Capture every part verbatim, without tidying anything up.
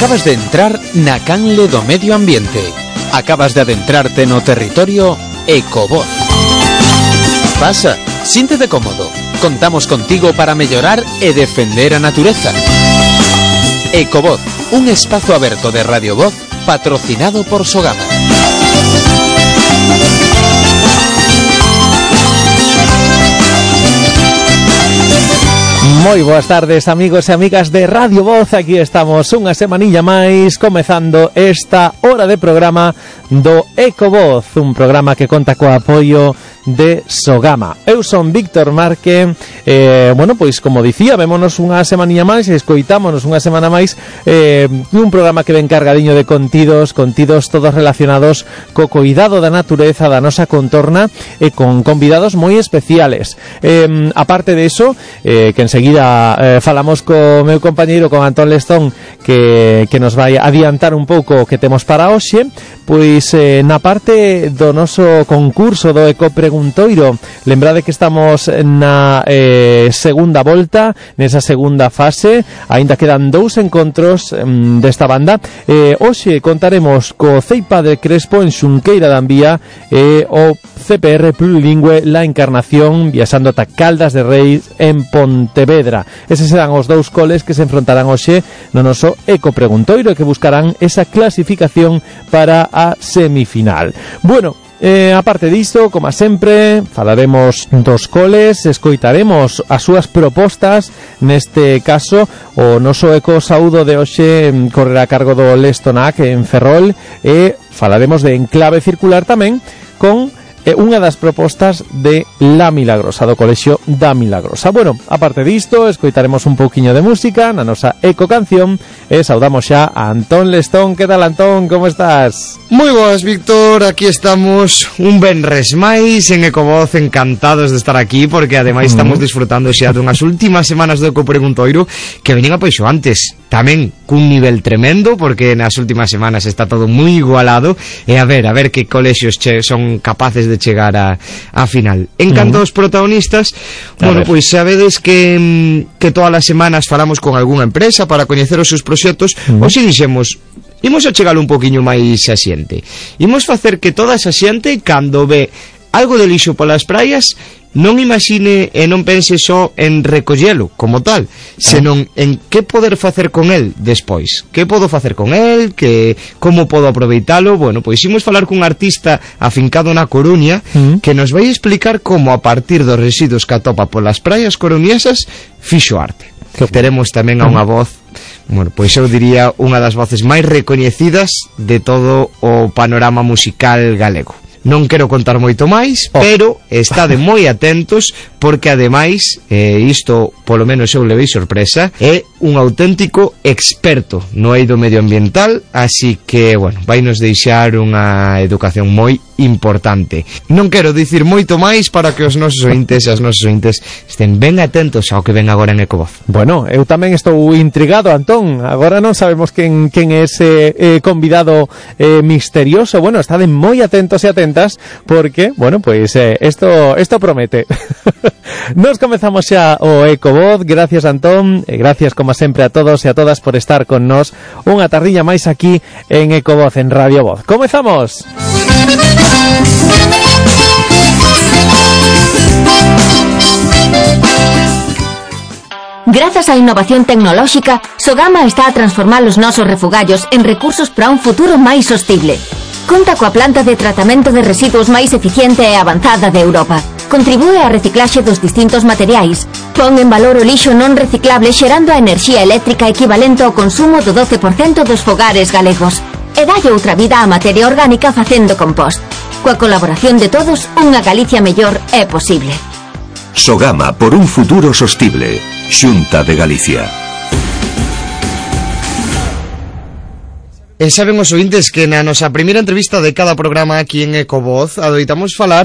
Acabas de entrar na canle do medio ambiente. Acabas de adentrarte no territorio Ecovoz. Pasa, siéntete cómodo. Contamos contigo para mellorar e defender a natureza. Ecovoz, un espazo aberto de Radio Voz patrocinado por Sogama. Moi boas tardes, amigos e amigas de Radio Voz. Aquí estamos unha semanilla máis comezando esta hora de programa do Ecovoz, un programa que conta co apoio de Sogama. Eu son Víctor Marque. eh, Bueno, pois como dicía, vémonos unha semanilla máis e escoitámonos unha semana máis eh, un programa que ven cargadiño de contidos Contidos todos relacionados co cuidado da natureza, da nosa contorna, e con convidados moi especiales. eh, Aparte de eso, eh, que enseguida eh, falamos co meu compañeiro, con Antón Lestón, que, que nos vai adiantar un pouco o que temos para hoxe. Pois eh, na parte do noso concurso do Ecopreguntoiro, lembrade que estamos na eh, segunda volta, nesa segunda fase. Aínda quedan dous encontros mm, desta banda. eh, Hoxe contaremos co Ceipa de Crespo en Xunqueira da Envía e o C P R Plurilingüe La Encarnación viaxando ata Caldas de Reis en Pontevedra. Eses serán os dous coles que se enfrontarán hoxe no noso Ecopreguntoiro e que buscarán esa clasificación para a semifinal. Bueno, Eh, aparte disto, como sempre, falaremos dos coles, escoitaremos as súas propostas. Neste caso, o noso Eco Saúdo de hoxe correrá a cargo do Lestonac en Ferrol, e falaremos de Enclave Circular tamén con eh, unha das propostas de La Milagrosa, do Colexio da Milagrosa. Bueno, aparte disto, escoitaremos un pouquiño de música na nosa Eco Canción e saudamos xa a Antón Lestón. Que tal, Antón? Como estás? Moi boas, Víctor, aquí estamos un venres máis en Ecovoz, encantados de estar aquí, porque ademais uh-huh. estamos disfrutando xa dunhas últimas semanas do Ecopreguntoiro que veñen apaixoantes, tamén cun nivel tremendo, porque nas últimas semanas está todo moi igualado, e a ver, a ver que colexios che son capaces de chegar a, a final. En canto aos uh-huh. protagonistas, a bueno, ver. Pois sabedes que, que todas as semanas falamos con algunha empresa para coñecer os seus proxectos. uh-huh. Hoxe dixemos, imos a chegar un poquinho máis a xente. Imos facer que toda esa xente, cando ve algo de lixo polas praias, non imagine e non pense só en recollelo como tal, senón en que poder facer con el despois. Que podo facer con el, que como podo aproveitalo. Bueno, pois imos falar cun artista afincado na Coruña uh-huh. que nos vai explicar como a partir dos residuos que atopa polas praias coruñesas fixo arte. Que teremos tamén a unha voz, bueno, pois eu diría unha das voces máis recoñecidas de todo o panorama musical galego. Non quero contar moito máis, oh. pero estade moi atentos, porque ademais, eh, isto polo menos eu levei sorpresa, é un auténtico experto no eido medioambiental, así que, bueno, vai nos deixar unha educación moi importante. Non quero dicir moito máis para que os nosos ointes e as nosos ointes estén ben atentos ao que ven agora en Ecovoz. Bueno, eu tamén estou intrigado, Antón. Agora non sabemos quen, quen é ese eh, convidado eh, misterioso. Bueno, estade moi atentos e atentos, porque, bueno, pois pues, eh, esto, esto promete. Nos comezamos xa o Ecovoz. Gracias, Antón, e gracias como sempre a todos e a todas por estar con nos unha tardilla máis aquí en Ecovoz, en Radio Voz. Comezamos. Grazas á innovación tecnolóxica, Sogama está a transformar os nosos refugallos en recursos para un futuro máis sostible. Conta coa planta de tratamento de residuos máis eficiente e avanzada de Europa. Contribúe á reciclaxe dos distintos materiais. Pon en valor o lixo non reciclable, xerando a enerxía eléctrica equivalente ao consumo do doce por cento dos fogares galegos. E dalle outra vida á materia orgánica facendo compost. Coa colaboración de todos, unha Galicia mellor é posible. Sogama, por un futuro sostible. Xunta de Galicia. E saben os ointes que na nosa primeira entrevista de cada programa aquí en Ecovoz adoitamos falar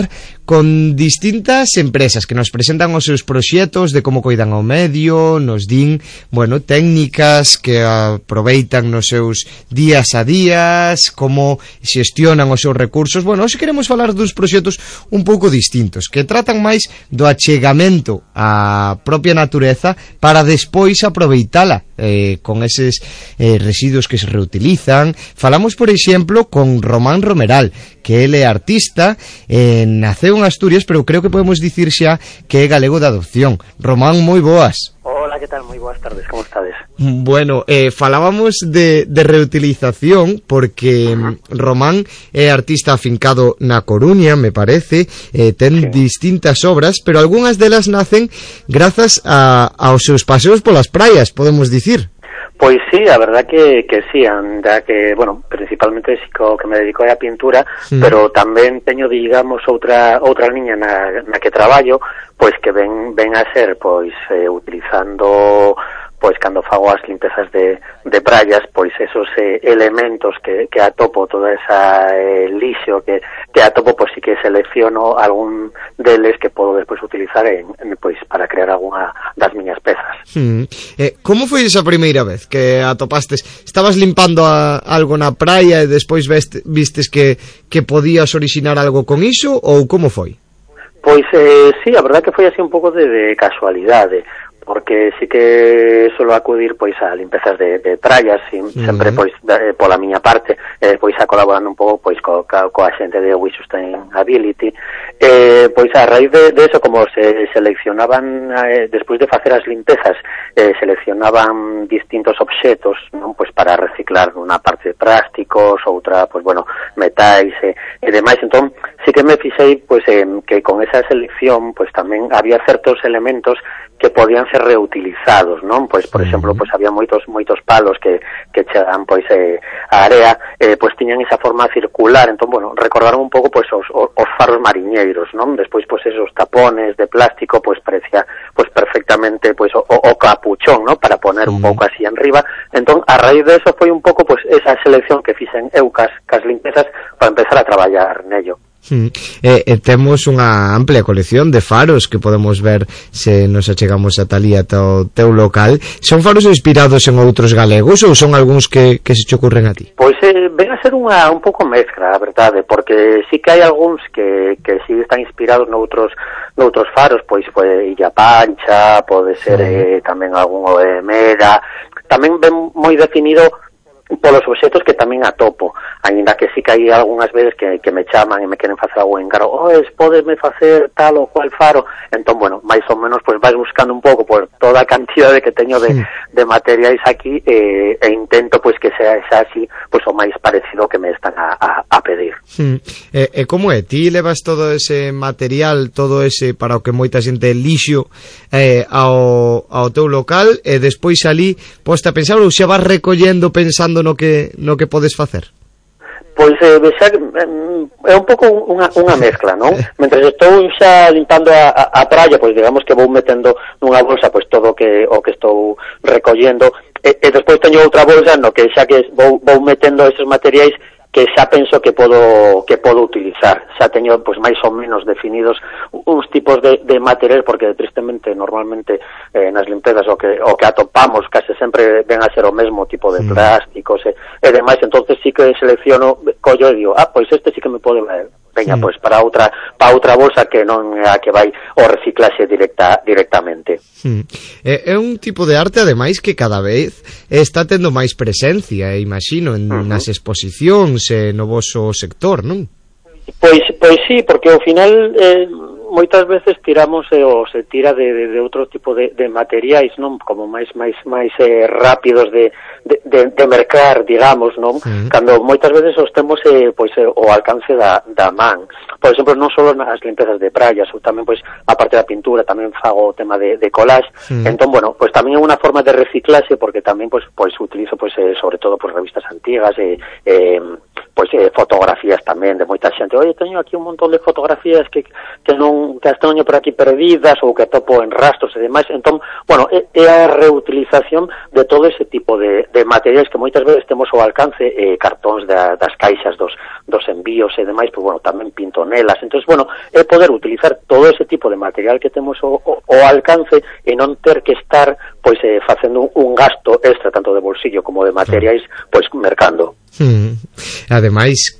con distintas empresas que nos presentan os seus proxectos de como coidan ao medio, nos din, bueno, técnicas que aproveitan nos seus días a días, como xestionan os seus recursos. Bueno, hoxe queremos falar duns proxectos un pouco distintos, que tratan máis do achegamento á propia natureza para despois aproveitala eh, con eses eh, residuos que se reutilizan. Falamos, por exemplo, con Román Romeral, que ele é artista, eh, naceu en Asturias, pero creo que podemos dicir xa que é galego de adopción. Román, moi boas. Hola, que tal? Moi boas tardes, como estades? Bueno, eh, falábamos de, de reutilización porque uh-huh. Román é artista afincado na Coruña, me parece, eh, ten sí. distintas obras, pero algunhas delas nacen grazas a, aos seus paseos polas praias, podemos dicir. Pois sí, a verdad que, que sí, anda que, bueno, principalmente sí co que me dedico é a pintura, sí. pero tamén teño, digamos, outra outra liña na, na que traballo, pois que ven ven a ser, pois, eh, utilizando, pois, cando fago as limpezas de, de praias, pois, esos eh, elementos que, que atopo, toda esa eh, lixo que, que atopo, pois, sí que selecciono algún deles que podo despois utilizar en, en, pois, para crear algunha das miñas pezas. Hmm. Eh, como foi esa primeira vez que atopastes? Estabas limpando a, algo na praia e despois veste, vistes que, que podías orixinar algo con iso, ou como foi? Pois, eh, sí, a verdad que foi así un pouco de, de casualidade, porque sí que suelo acudir pois a limpezas de, de praias, sim, uh-huh. sempre pois de, pola miña parte, eh, pois a colaborando un pouco pois co, co, coa xente de We Sustainability, eh, pois a raíz de, de eso, como se seleccionaban eh, despois de facer as limpezas, eh, seleccionaban distintos obxetos, non, pois para reciclar unha parte de plásticos, outra, pois bueno, metais e, e demais. Entón, sí que me fixei pois eh, que con esa selección pois tamén había certos elementos que podían ser reutilizados, non? Pois, por exemplo, pois había moitos moitos palos que, que chegan pois eh, a area, eh, pois tiñan esa forma circular, entón, bueno, recordaron un pouco pois os, os faros mariñeiros, non? Despois, pois esos tapones de plástico, pois parecía pois perfectamente pois o, o capuchón, non? Para poner un pouco así enriba. Entón, a raíz de eso foi un pouco pois esa selección que fixen eu cas, cas limpezas para empezar a traballar nello. Hmm. Eh, eh, temos unha amplia colección de faros que podemos ver se nos achegamos a talí ata o teu local. Son faros inspirados en outros galegos ou son algúns que, que se te ocurren a ti? Pois eh, ven a ser unha un pouco mezcla, a verdade, porque sí que hai algúns que, que sí están inspirados noutros noutros faros, pois pois Illa Pancha, pode ser eh, tamén algún de Mera, tamén ven moi definido polos obxetos que tamén atopo, aínda que sí que hai algunhas veces que, que me chaman e me queren facer algo encargo, oes, podesme facer tal ou cual faro, entón, bueno, máis ou menos, pois vais buscando un pouco por toda a cantidade que teño de, sí. de materiais aquí e, e intento, pois, que sea xa así, pois, o máis parecido que me están a, a, a pedir. Sí. E, e como é? Ti levas todo ese material, todo ese, para o que moita xente lixo, eh, ao, ao teu local, e despois ali, posta a pensar, ou xa vas recollendo pensando no que no que podes facer? Pois eh, xa, é un pouco unha, unha mezcla, non? Mentre estou xa limpando a, a, a praia, pois digamos que vou metendo nunha bolsa pois todo o que o que estou recollendo e, e despois teño outra bolsa no que xa que vou, vou metendo esos materiais que xa penso que podo que podo utilizar. Xa teño pois máis ou menos definidos uns tipos de, de material, porque tristemente normalmente eh, nas limpezas o que o que atopamos case sempre ven a ser o mesmo tipo de plásticos e, e demais, entonces sí que selecciono, collo e digo, ah, pois este sí que me pode valer. Veña, pois para outra para outra bolsa que non é a que vai o reciclaxe directa directamente. Hmm. É, é un tipo de arte ademais que cada vez está tendo máis presencia, imagino, en uh-huh. nas exposicións e no voso sector, non? Pois pois sí, porque ao final eh, moitas veces tiramos eh, ou se tira de, de, de outro tipo de, de materiais, non? Como máis máis máis eh, rápidos de, de, de, de mercar, digamos, non? Uh-huh. Cando moitas veces os temos eh, pois eh, o alcance da, da man. Por exemplo, non só nas limpezas de praias, ou tamén pois a parte da pintura, tamén fago o tema de, de collage. Uh-huh. Entón, bueno, pois tamén é unha forma de reciclaxe, porque tamén pois pois utilizo pois eh, sobre todo pois revistas antigas e eh, pois eh, fotografías tamén de moita xente. Oye, teño aquí un montón de fotografías que que non que as teño por aquí perdidas ou que topo en rastros e demais. Entón, bueno, é, é a reutilización de todo ese tipo de, de materiais que moitas veces temos ao alcance, eh, cartóns da, das caixas dos, dos envíos e demais, pois, bueno, tamén pinto nelas. Entón, bueno, é poder utilizar todo ese tipo de material que temos o, o, o alcance e non ter que estar, pois, eh, facendo un gasto extra, tanto de bolsillo como de materiais, pois, mercando. Hmm. Ademais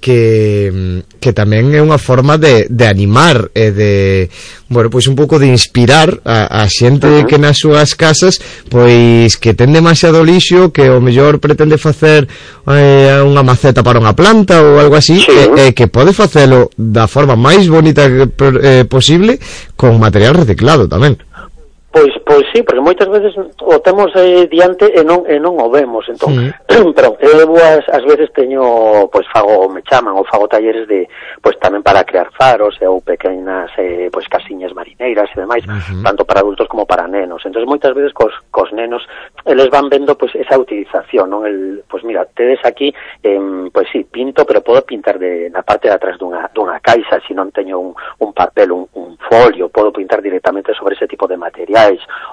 que que tamén é unha forma de, de animar e de, bueno, pois un pouco de inspirar a, a xente uh-huh. que nas súas casas pois que ten demasiado lixo, que o mellor pretende facer eh, unha maceta para unha planta ou algo así, sí. e, e que pode facelo da forma máis bonita que, eh, posible con material reciclado tamén. Pois, pois sí, porque moitas veces o temos eh, diante e non e non o vemos, entón, mm. pero eu as, as veces teño, pois fago, me chaman ou fago talleres de, pois tamén para crear faros ou pequenas, eh, pois casiñas marineiras e demais, uh-huh. tanto para adultos como para nenos. Entón, moitas veces cos, cos nenos, eles van vendo, pois, esa utilización, non? El, pois mira, tedes aquí, eh, pois sí, pinto, pero podo pintar de, na parte de atrás dunha, dunha caixa, se non teño un, un papel, un, un folio, podo pintar directamente sobre ese tipo de material,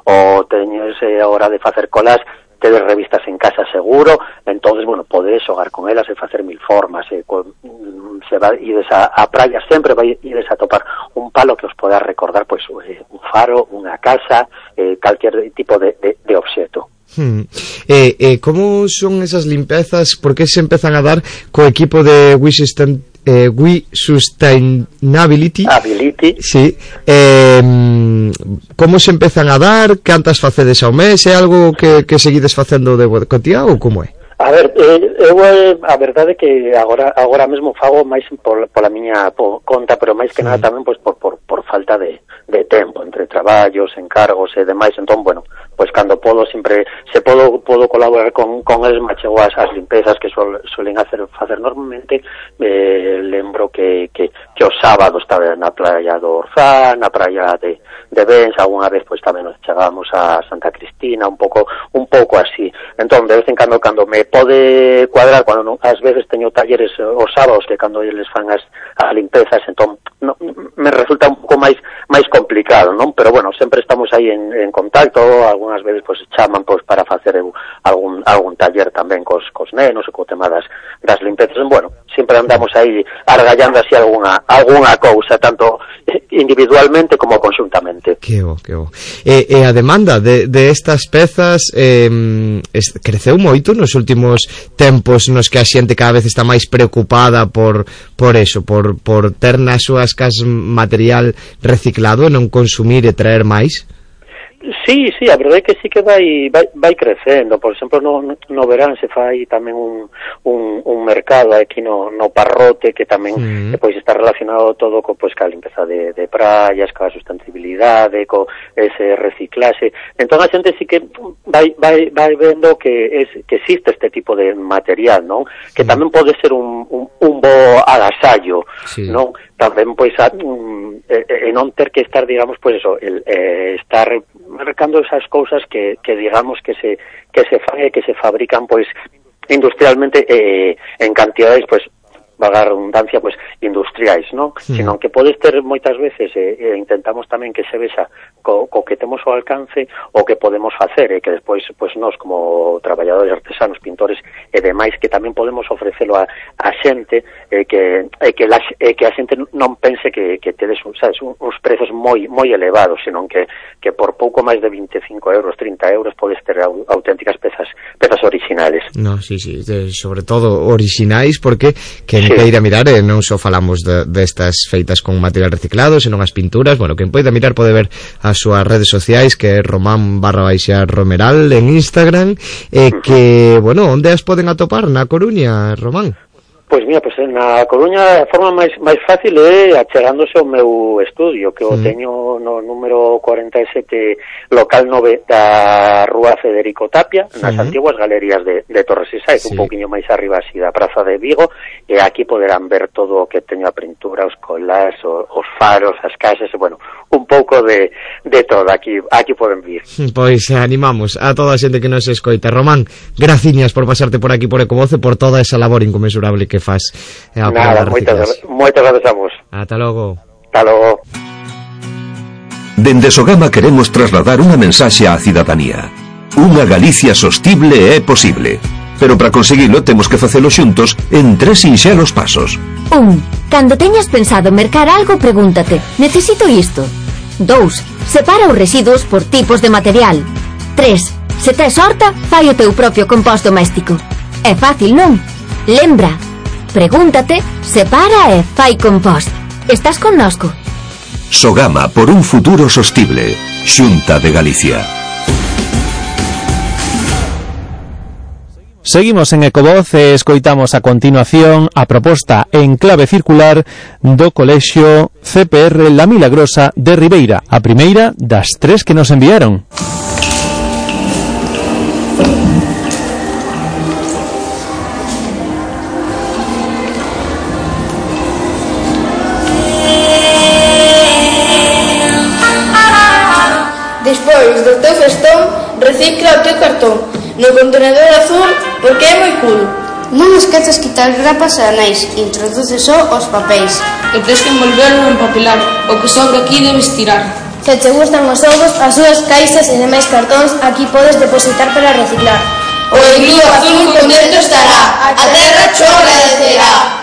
o teñes a hora de facer colas, tedes revistas en casa seguro, entonces, bueno, podes xogar con elas e facer mil formas, e con, se vai ides a, a praia, sempre vai ides a topar un palo que os poda recordar, pois, eh, un faro, unha casa, eh, calquer tipo de, de, de obxeto. Hmm. Eh, eh, como son esas limpezas? Por que se empezan a dar co equipo de Wishistan Eh, We Sustainability Ability. Sí. Eh, como se empezan a dar? Cantas facedes ao mes? É algo que, que seguides facendo de cotía ou como é? A ver, eh, eu a verdade é que agora agora mesmo fago máis por, pola miña po, conta, pero máis que sí. nada tamén pois por, por, por falta de, de tempo, entre traballos, encargos e demais. Entón, bueno, pois cando podo sempre, se podo podo colaborar con, con eles, machego as, as limpezas que suel, suelen hacer facer normalmente. Eh, lembro que, que, que os sábados estaba na praia do Orzán, na praia de, de Bens, algunha vez pois tamén nos chegábamos a Santa Cristina, un pouco un pouco así. Entón, de vez en cando, cando me pode cuadrar, cando non, ás veces teño talleres os sábados, que cando eles fan as, as limpezas, entón no, me resulta un pouco máis máis complicado, non? Pero bueno, sempre estamos aí en, en contacto, algunhas veces pois chaman pois para facer eu, algún algún taller tamén cos, cos nenos e co tema das, das limpezas. Bueno, sempre andamos aí argallando así algunha algunha cousa, tanto individualmente como conjuntamente. Que bo, que bo. E, e a demanda de, de estas pezas eh, es, creceu moito nos últimos tempos, nos que a xente cada vez está máis preocupada por por eso, por, por ter nas súas casas material reciclado e non consumir e traer máis? Sí, sí, a verdade é que sí que vai vai, vai crecendo. Por exemplo, no, no verán se fai tamén un, un, un mercado aquí no, no Parrote, que tamén mm. pois está relacionado todo co, pois, ca limpeza de, de praias, ca sustentabilidade, co ese reciclaxe. Entón a xente sí que vai, vai, vai vendo que, es, que existe este tipo de material, non? Que mm. tamén pode ser un, un, un bo agasallo, sí. non? Tamén, pois, a, um, e, e non ter que estar, digamos, pois eso, el, eh, estar marcando esas cousas que, que digamos que se que se fan e que se fabrican pois industrialmente eh, en cantidades pois valga a redundancia, pois industriais, non? Sí. Senón que podes ter moitas veces e eh, eh, intentamos tamén que se vexa co, co que temos ao alcance o que podemos facer e que despois pois nós como traballadores artesanos, pintores e demais que tamén podemos ofrecelo a, a xente e eh, que e que, la, e que a xente non pense que, que tedes, sabes, uns prezos moi moi elevados, senón que, que por pouco máis de veinticinco euros, trinta euros podes ter auténticas pezas pezas originales. No, sí, sí, de, sobre todo originais, porque que que ir a mirar, eh, non só falamos de, destas feitas con material reciclado, senón as pinturas. Bueno, quen poida mirar pode ver as súas redes sociais, que é Román barra baixa Romeral en Instagram, e eh, que, bueno, onde as poden atopar na Coruña, Román? Pois mira, pois na Coruña a forma máis máis fácil é achegándose ao meu estudio, que o mm. teño no número cuarenta e sete, local nove da Rúa Federico Tapia, nas mm. antiguas galerías de, de Torres e Saiz, sí. un pouquiño máis arriba así da Praza de Vigo, e aquí poderán ver todo o que teño a pintura, os colás, os, os faros, as casas, bueno, un pouco de, de todo, aquí aquí poden vir. Pois animamos a toda a xente que nos escoita. Román, graciñas por pasarte por aquí por Ecovoz e por toda esa labor inconmensurable que faz. Nada, moitas, moitas gracias a vos. Ata logo. Ata logo. Dende Sogama queremos trasladar unha mensaxe á cidadanía. Unha Galicia sostible é posible, pero para conseguilo temos que facelo xuntos en tres sinxelos pasos. un. Cando teñas pensado mercar algo, pregúntate: necesito isto? dous. Separa os residuos por tipos de material. tres. Se tes horta, fai o teu propio compost doméstico. É fácil, non? Lembra, pregúntate, separa e fai compost. Estás connosco? Sogama por un futuro sostible. Xunta de Galicia. Seguimos en Ecovoz e escoitamos a continuación a proposta en clave circular do Colexio C P R La Milagrosa de Ribeira, a primeira das tres que nos enviaron. Despois do teu festón, recicla o teu cartón no contenedor azul porque é moi cool. Non esqueces quitar grapas e anéis, introduce só os papéis. E tens que envolverlo en papilar, o que sobre aquí debes tirar. Se te gustan os ovos, as súas caixas e demais cartóns, aquí podes depositar para reciclar. O envío azul contento estará, a terra cho agradecerá.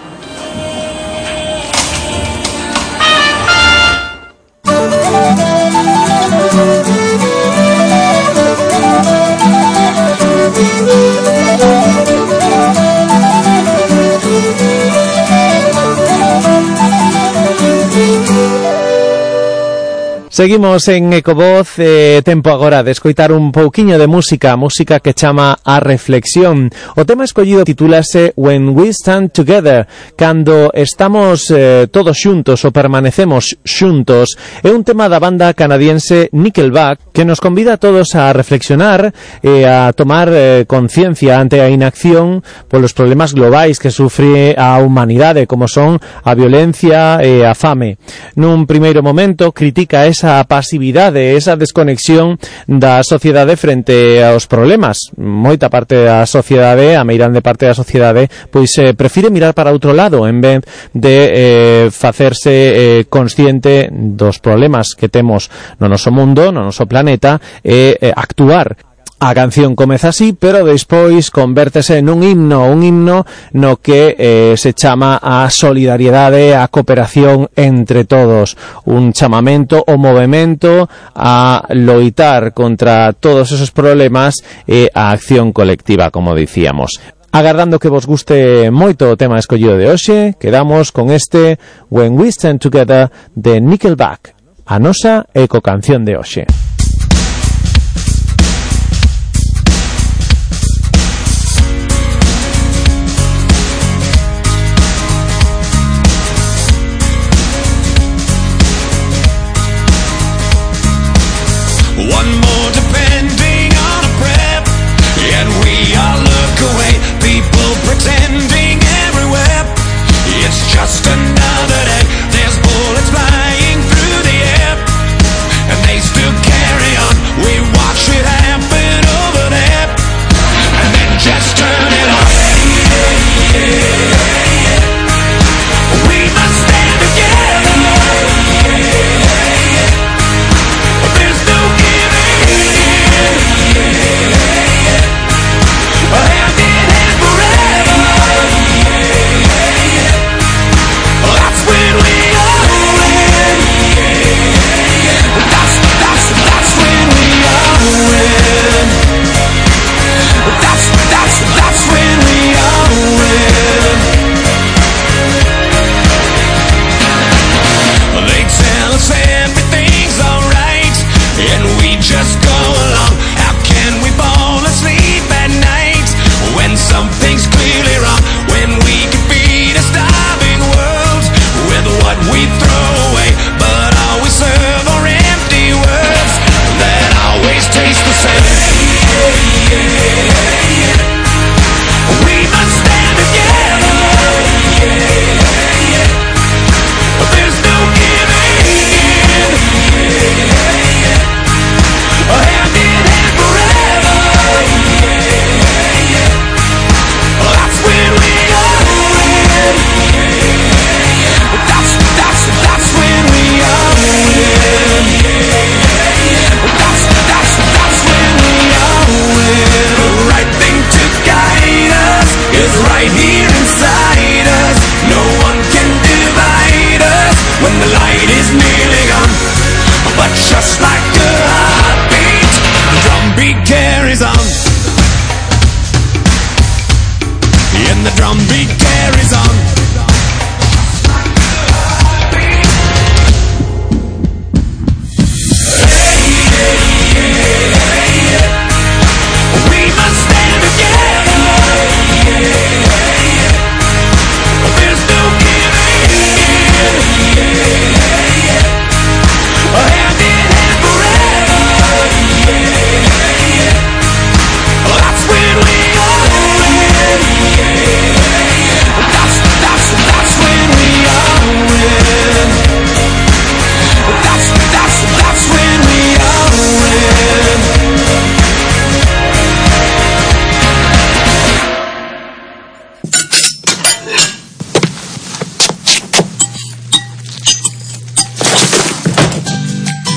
Seguimos en Ecovoz, eh, tempo agora de escoitar un pouquiño de música, música que chama a reflexión. O tema escollido titúlase When We Stand Together, cando estamos eh, todos xuntos ou permanecemos xuntos. É un tema da banda canadiense Nickelback que nos convida a todos a reflexionar e a tomar eh, conciencia ante a inacción polos problemas globais que sufre a humanidade, como son a violencia e a fame. Nun primeiro momento critica esa a pasividade, esa desconexión da sociedade frente aos problemas. Moita parte da sociedade, a meirande parte da sociedade, pois eh, prefire mirar para outro lado en vez de eh, facerse eh, consciente dos problemas que temos no noso mundo, no noso planeta e eh, actuar. A canción comeza así, pero despois convértese nun himno, un himno no que eh, se chama a solidariedade, a cooperación entre todos, un chamamento o movemento a loitar contra todos esos problemas e a acción colectiva, como dicíamos. Agardando que vos guste moito o tema escollido de hoxe, quedamos con este When We Stand Together de Nickelback, a nosa ecocanción de hoxe. One more depending on a prep, and we all look away. People pretending everywhere. It's just another day. There's bullets flying through the air, and they still can't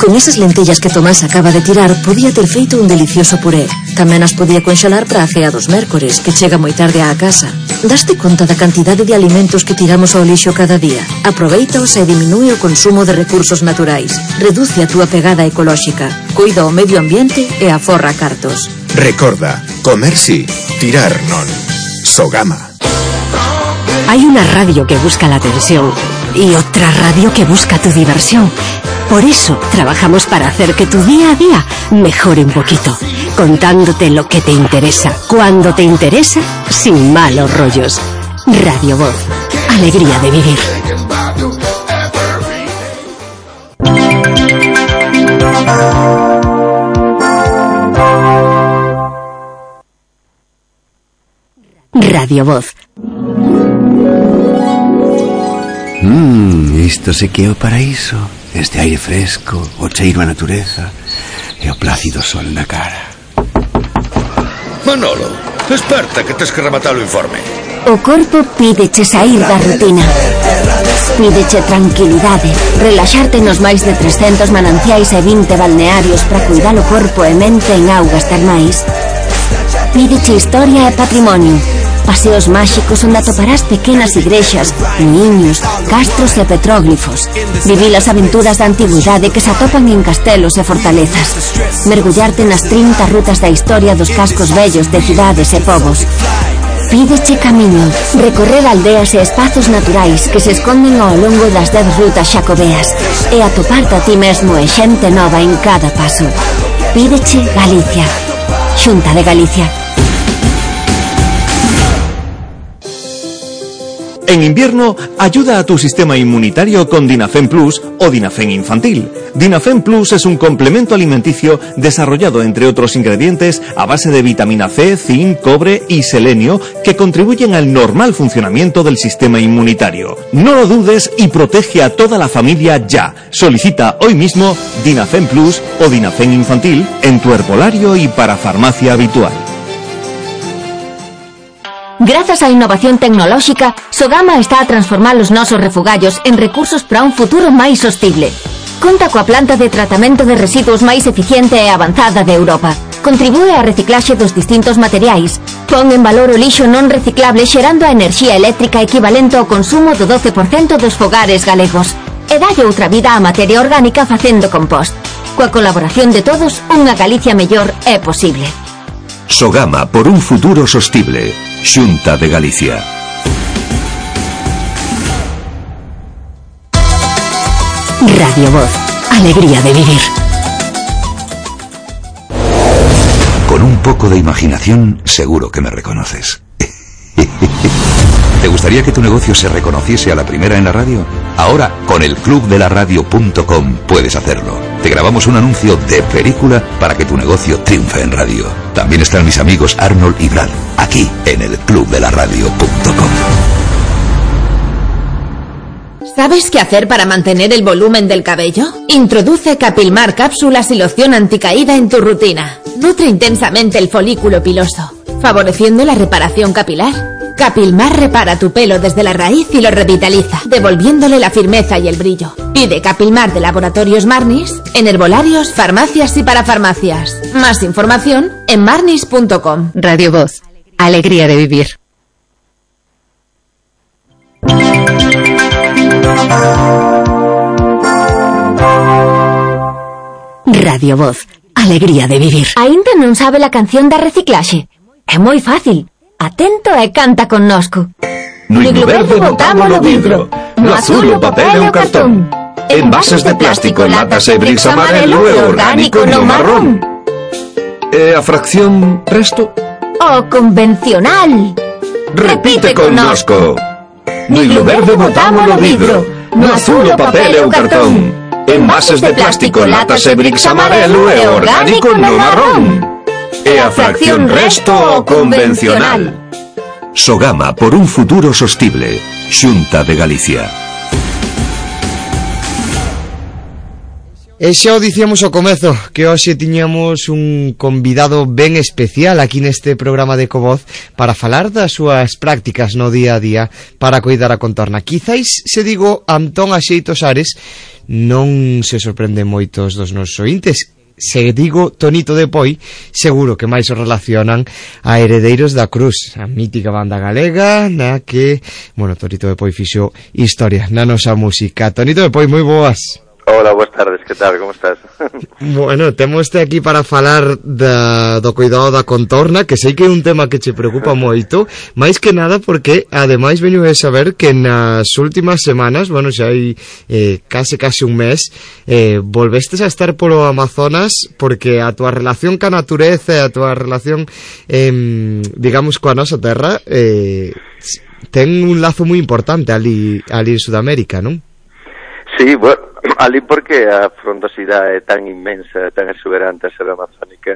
Con esas lentellas que Tomás acaba de tirar, podía ter feito un delicioso puré. Tamén as podía conxelar para a cea dos mércores, que chega moi tarde á casa. Daste conta da cantidade de alimentos que tiramos ao lixo cada día? Aproveitaos e diminúe o consumo de recursos naturais. Reduce a túa pegada ecolóxica. Cuida o medio ambiente e aforra cartos. Recorda, comer sí, tirar non. Sogama. Hay una radio que busca la atención y otra radio que busca tu diversión. Por eso trabajamos para hacer que tu día a día mejore un poquito, contándote lo que te interesa, cuando te interesa, sin malos rollos. Radio Voz, alegría de vivir. Radio Voz. Mmm, isto se que é o paraíso. Este aire fresco, o cheiro a natureza e o plácido sol na cara. Manolo, desperta que tes que rematar o informe. O corpo pídeche sair da rutina. Pídeche tranquilidade, relaxarte nos máis de trescentos mananciais e vinte balnearios para cuidar o corpo e mente en augas termais. Pídeche historia e patrimonio. Paseos máxicos onde atoparás pequenas igrexas, niños, castros e petróglifos. Vivir as aventuras da antigüidade que se atopan en castelos e fortalezas. Mergullarte nas trinta rutas da historia dos cascos vellos de cidades e povos. Pídeche camiño, recorrer aldeas e espazos naturais que se esconden ao longo das dez rutas xacobeas e atoparte a ti mesmo e xente nova en cada paso. Pídeche Galicia. Xunta de Galicia. En invierno, ayuda a tu sistema inmunitario con Dinafen Plus o Dinafen Infantil. Dinafen Plus es un complemento alimenticio desarrollado, entre otros ingredientes, a base de vitamina C, zinc, cobre y selenio que contribuyen al normal funcionamiento del sistema inmunitario. No lo dudes y protege a toda la familia ya. Solicita hoy mismo Dinafen Plus o Dinafen Infantil en tu herbolario y para farmacia habitual. Grazas á innovación tecnolóxica, Sogama está a transformar os nosos refugallos en recursos para un futuro máis sostible. Conta coa planta de tratamento de residuos máis eficiente e avanzada de Europa. Contribúe á reciclaxe dos distintos materiais. Pon en valor o lixo non reciclable xerando a enerxía eléctrica equivalente ao consumo do doce por cento dos fogares galegos. E dalle outra vida á materia orgánica facendo compost. Coa colaboración de todos, unha Galicia mellor é posible. Sogama por un futuro sostible. Xunta de Galicia. Radio Voz, alegría de vivir. Con un poco de imaginación, seguro que me reconoces. ¿Te gustaría que tu negocio se reconociese a la primera en la radio? Ahora, con el club de la radio punto com puedes hacerlo. Te grabamos un anuncio de película para que tu negocio triunfe en radio. También están mis amigos Arnold y Brad, aquí en el club de la radio punto com. ¿Sabes qué hacer para mantener el volumen del cabello? Introduce Capilmar cápsulas y loción anticaída en tu rutina. Nutre intensamente el folículo piloso, favoreciendo la reparación capilar. Capilmar repara tu pelo desde la raíz y lo revitaliza, devolviéndole la firmeza y el brillo. Pide Capilmar de Laboratorios Marnis en herbolarios, farmacias y parafarmacias. Más información en marnis punto com. Radio Voz, alegría de vivir. Radio Voz, alegría de vivir. Aínda non sabe la canción da reciclaxe? É moi fácil. Atento e canta connosco. No iglo verde botámolo vidro, no azul o papel e o cartón. Envases de plástico, latas e bricks amarelo e orgánico no marrón. E a fracción resto? O convencional. Repite connosco. No iglo verde botámolo vidro, no azul o papel e o cartón. Envases de plástico, latas e bricks amarelo e orgánico no marrón. E a fracción resto o convencional. Sogama por un futuro sostible. Xunta de Galicia. E xa o dicíamos ao comezo que hoxe tiñamos un convidado ben especial aquí neste programa de Ecovoz para falar das súas prácticas no día a día para coidar a contorna. Quizáis se digo Antón Axeitos Ares non se sorprende moitos dos nosos ointes. Se digo Tonito de Poi, seguro que máis o relacionan a Heredeiros da Cruz, a mítica banda galega na que, bueno, Tonito de Poi fixo historia na nosa música. Tonito de Poi, moi boas. Hola, boas tardes, que tal, como estás? Bueno, temos aquí para falar da, do cuidado da contorna, que sei que é un tema que che preocupa moito, máis que nada porque ademais veño a saber que nas últimas semanas, bueno, xa hai eh, case case un mes, eh, volvestes a estar polo Amazonas porque a túa relación ca natureza e a túa relación eh, digamos coa nosa terra eh, ten un lazo moi importante ali, ali en Sudamérica, non? Sí, bueno, ali porque a frondosidade é tan inmensa, tan exuberante a selva amazónica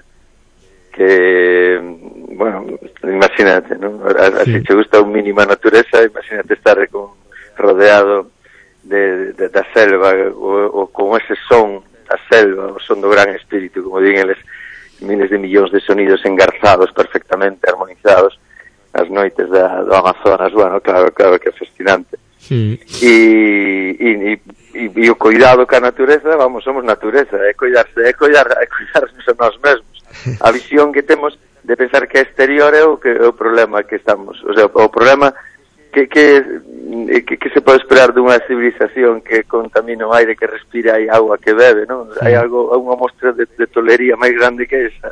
que, bueno, imagínate, non? Así sí. Te gusta un mínimo a natureza, imagínate estar con, rodeado de, de, da selva o, o con ese son da selva, o son do gran espírito, como digan eles, miles de millóns de sonidos engarzados perfectamente, armonizados as noites da, do Amazonas. Bueno, claro, claro que é fascinante. Sí. E, e, e, e o cuidado ca natureza, vamos, somos natureza, é cuidarse, é cuidar, é cuidarnos a nós mesmos. A visión que temos de pensar que é exterior é o que é o problema que estamos, o sea, o problema que que que, que se pode esperar dunha civilización que contamina o aire que respira e agua que bebe, non? Sí. Hai algo, unha mostra de, de tolería máis grande que esa.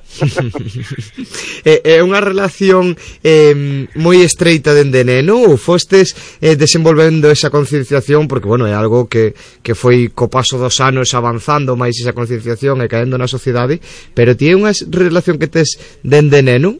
É, é unha relación eh, moi estreita dende neno ou fostes eh, desenvolvendo esa concienciación, porque, bueno, é algo que, que foi co paso dos anos avanzando máis esa concienciación e caendo na sociedade, pero ti é unha relación que tes dende neno?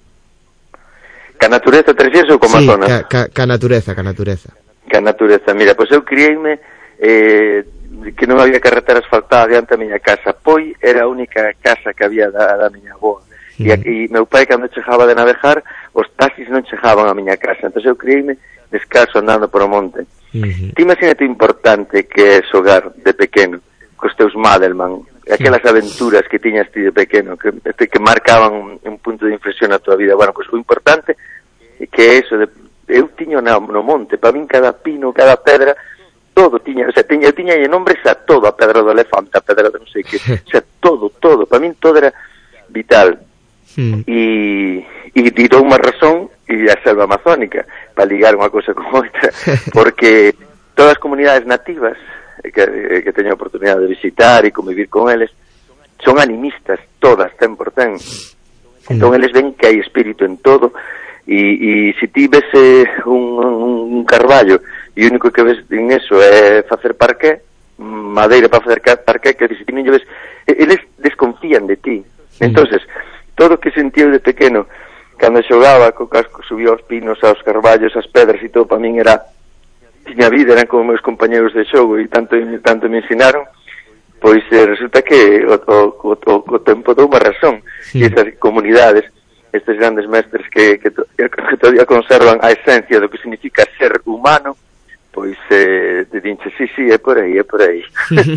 Ca natureza, te refieres ou como sí, zona? Ca, ca, ca natureza, ca natureza. Ca natureza, mira, pois eu criei-me eh, que non había carretera asfaltada diante a miña casa. Poi era a única casa que había da, da miña avoa. Mm. E, e meu pai, cando chegaba de navegar, os taxis non chegaban a miña casa. Entón eu criei-me descalzo andando por o monte. Mm-hmm. Ti imagínate importante que é xogar de pequeno cos teus Madelman, aquelas aventuras que tiñas ti de pequeno, que, que marcaban un, un punto de inflexión na tua vida. Bueno, pois o importante é que é eso, de, eu tiño no, no monte, para min cada pino, cada pedra, todo tiña, o sea, tiña, eu tiña nombres a todo, a pedra do elefante, a pedra de non sei que, o sea, todo, todo, para min todo era vital. Mm. E, e tirou unha razón e a selva amazónica, para ligar unha cosa con outra, porque todas as comunidades nativas que, que teño a oportunidade de visitar e convivir con eles son animistas, todas, cen por cen. Entón eles ven que hai espírito en todo e, e se ti ves un, un carballo e o único que ves en eso é facer parqué, madeira para facer parqué, que se ti non ves, eles desconfían de ti. Entonces todo o que sentía de pequeno cando xogaba co casco, subía aos pinos, aos carballos, as pedras e todo, para min era tiña vida, eran como meus compañeros de xogo e tanto tanto me ensinaron, pois eh, resulta que o, o, o, o tempo dou unha razón. Sí. E esas comunidades, estes grandes mestres que, que, to, que todavía conservan a esencia do que significa ser humano, pois eh, te dinche, sí, sí, é por aí, é por aí.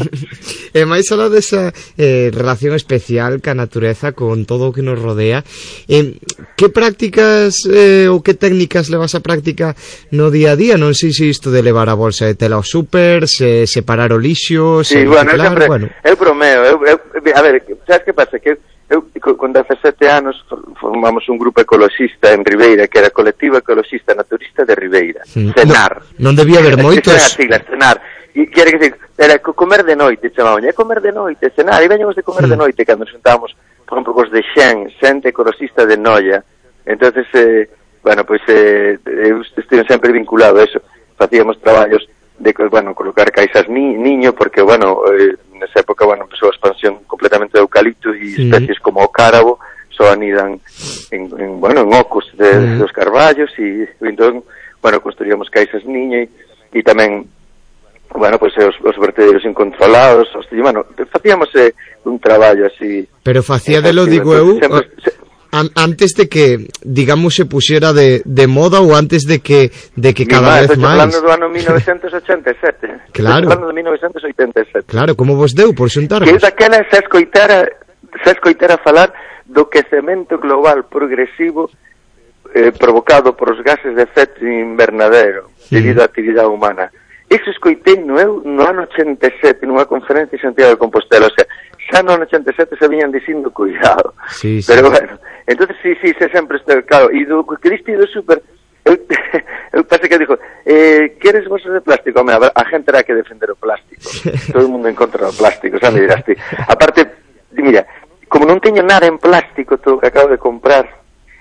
E máis alá desa eh, relación especial ca natureza con todo o que nos rodea, eh, que prácticas eh, ou que técnicas levas a práctica no día a día? Non sei se isto de levar a bolsa de tela ao súper, se separar o lixo, se sí, bueno, eu sempre, bueno. eu bromeo, eu, eu, a ver, sabes que pasa? Que eu, con dezasete anos formamos un grupo ecoloxista en Ribeira, que era Colectivo Ecoloxista Naturista de Ribeira. Mm. Cenar. Non, non debía haber moitos. Sigla, cenar. E quere que era comer de noite, chamaban, é comer de noite, cenar, e veñamos de comer mm. de noite cando nos sentábamos, por exemplo, cos de Xen, xente ecoloxista de Noia. Entonces, eh, bueno, pois pues, eh, eu estive sempre vinculado a eso. Facíamos traballos de, bueno, colocar caixas ni, niño, porque, bueno, eh, nesa época, bueno, empezou a expansión completamente de eucalipto e sí. Especies como o cárabo só anidan en, en, bueno, en ocos de, mm. dos carballos e, entón, bueno, construíamos caixas niño e, e tamén, bueno, pois pues, os, os vertederos incontrolados, os, e, bueno, facíamos eh, un traballo así. Pero facía de lo, digo eu, sempre, se, an, antes de que, digamos, se puxera de, de moda ou antes de que de que cada vez máis. Estou falando do ano mil novecentos ochenta e sete. Claro. Estou falando de mil novecentos oitenta e sete. Claro, como vos deu por xuntarvos? Que daquela se escoitara, se escoitara falar do quecemento global progresivo eh, provocado por os gases de efecto invernadero debido á actividade humana. Iso escoitei no eu no ano ochenta e sete nunha conferencia en Santiago de Compostela, o sea, xa no ano ochenta e sete se viñan dicindo cuidado. Sí, sí. Pero bueno, entonces sí, sí, se sempre está, claro, e do que diste do super, eu, eu pensei que dijo, eh, queres bolsas de plástico? Home, a, a gente era que defender o plástico. Todo o mundo en contra do plástico, xa me dirás ti. Aparte, mira, como non teño nada en plástico, todo o que acabo de comprar,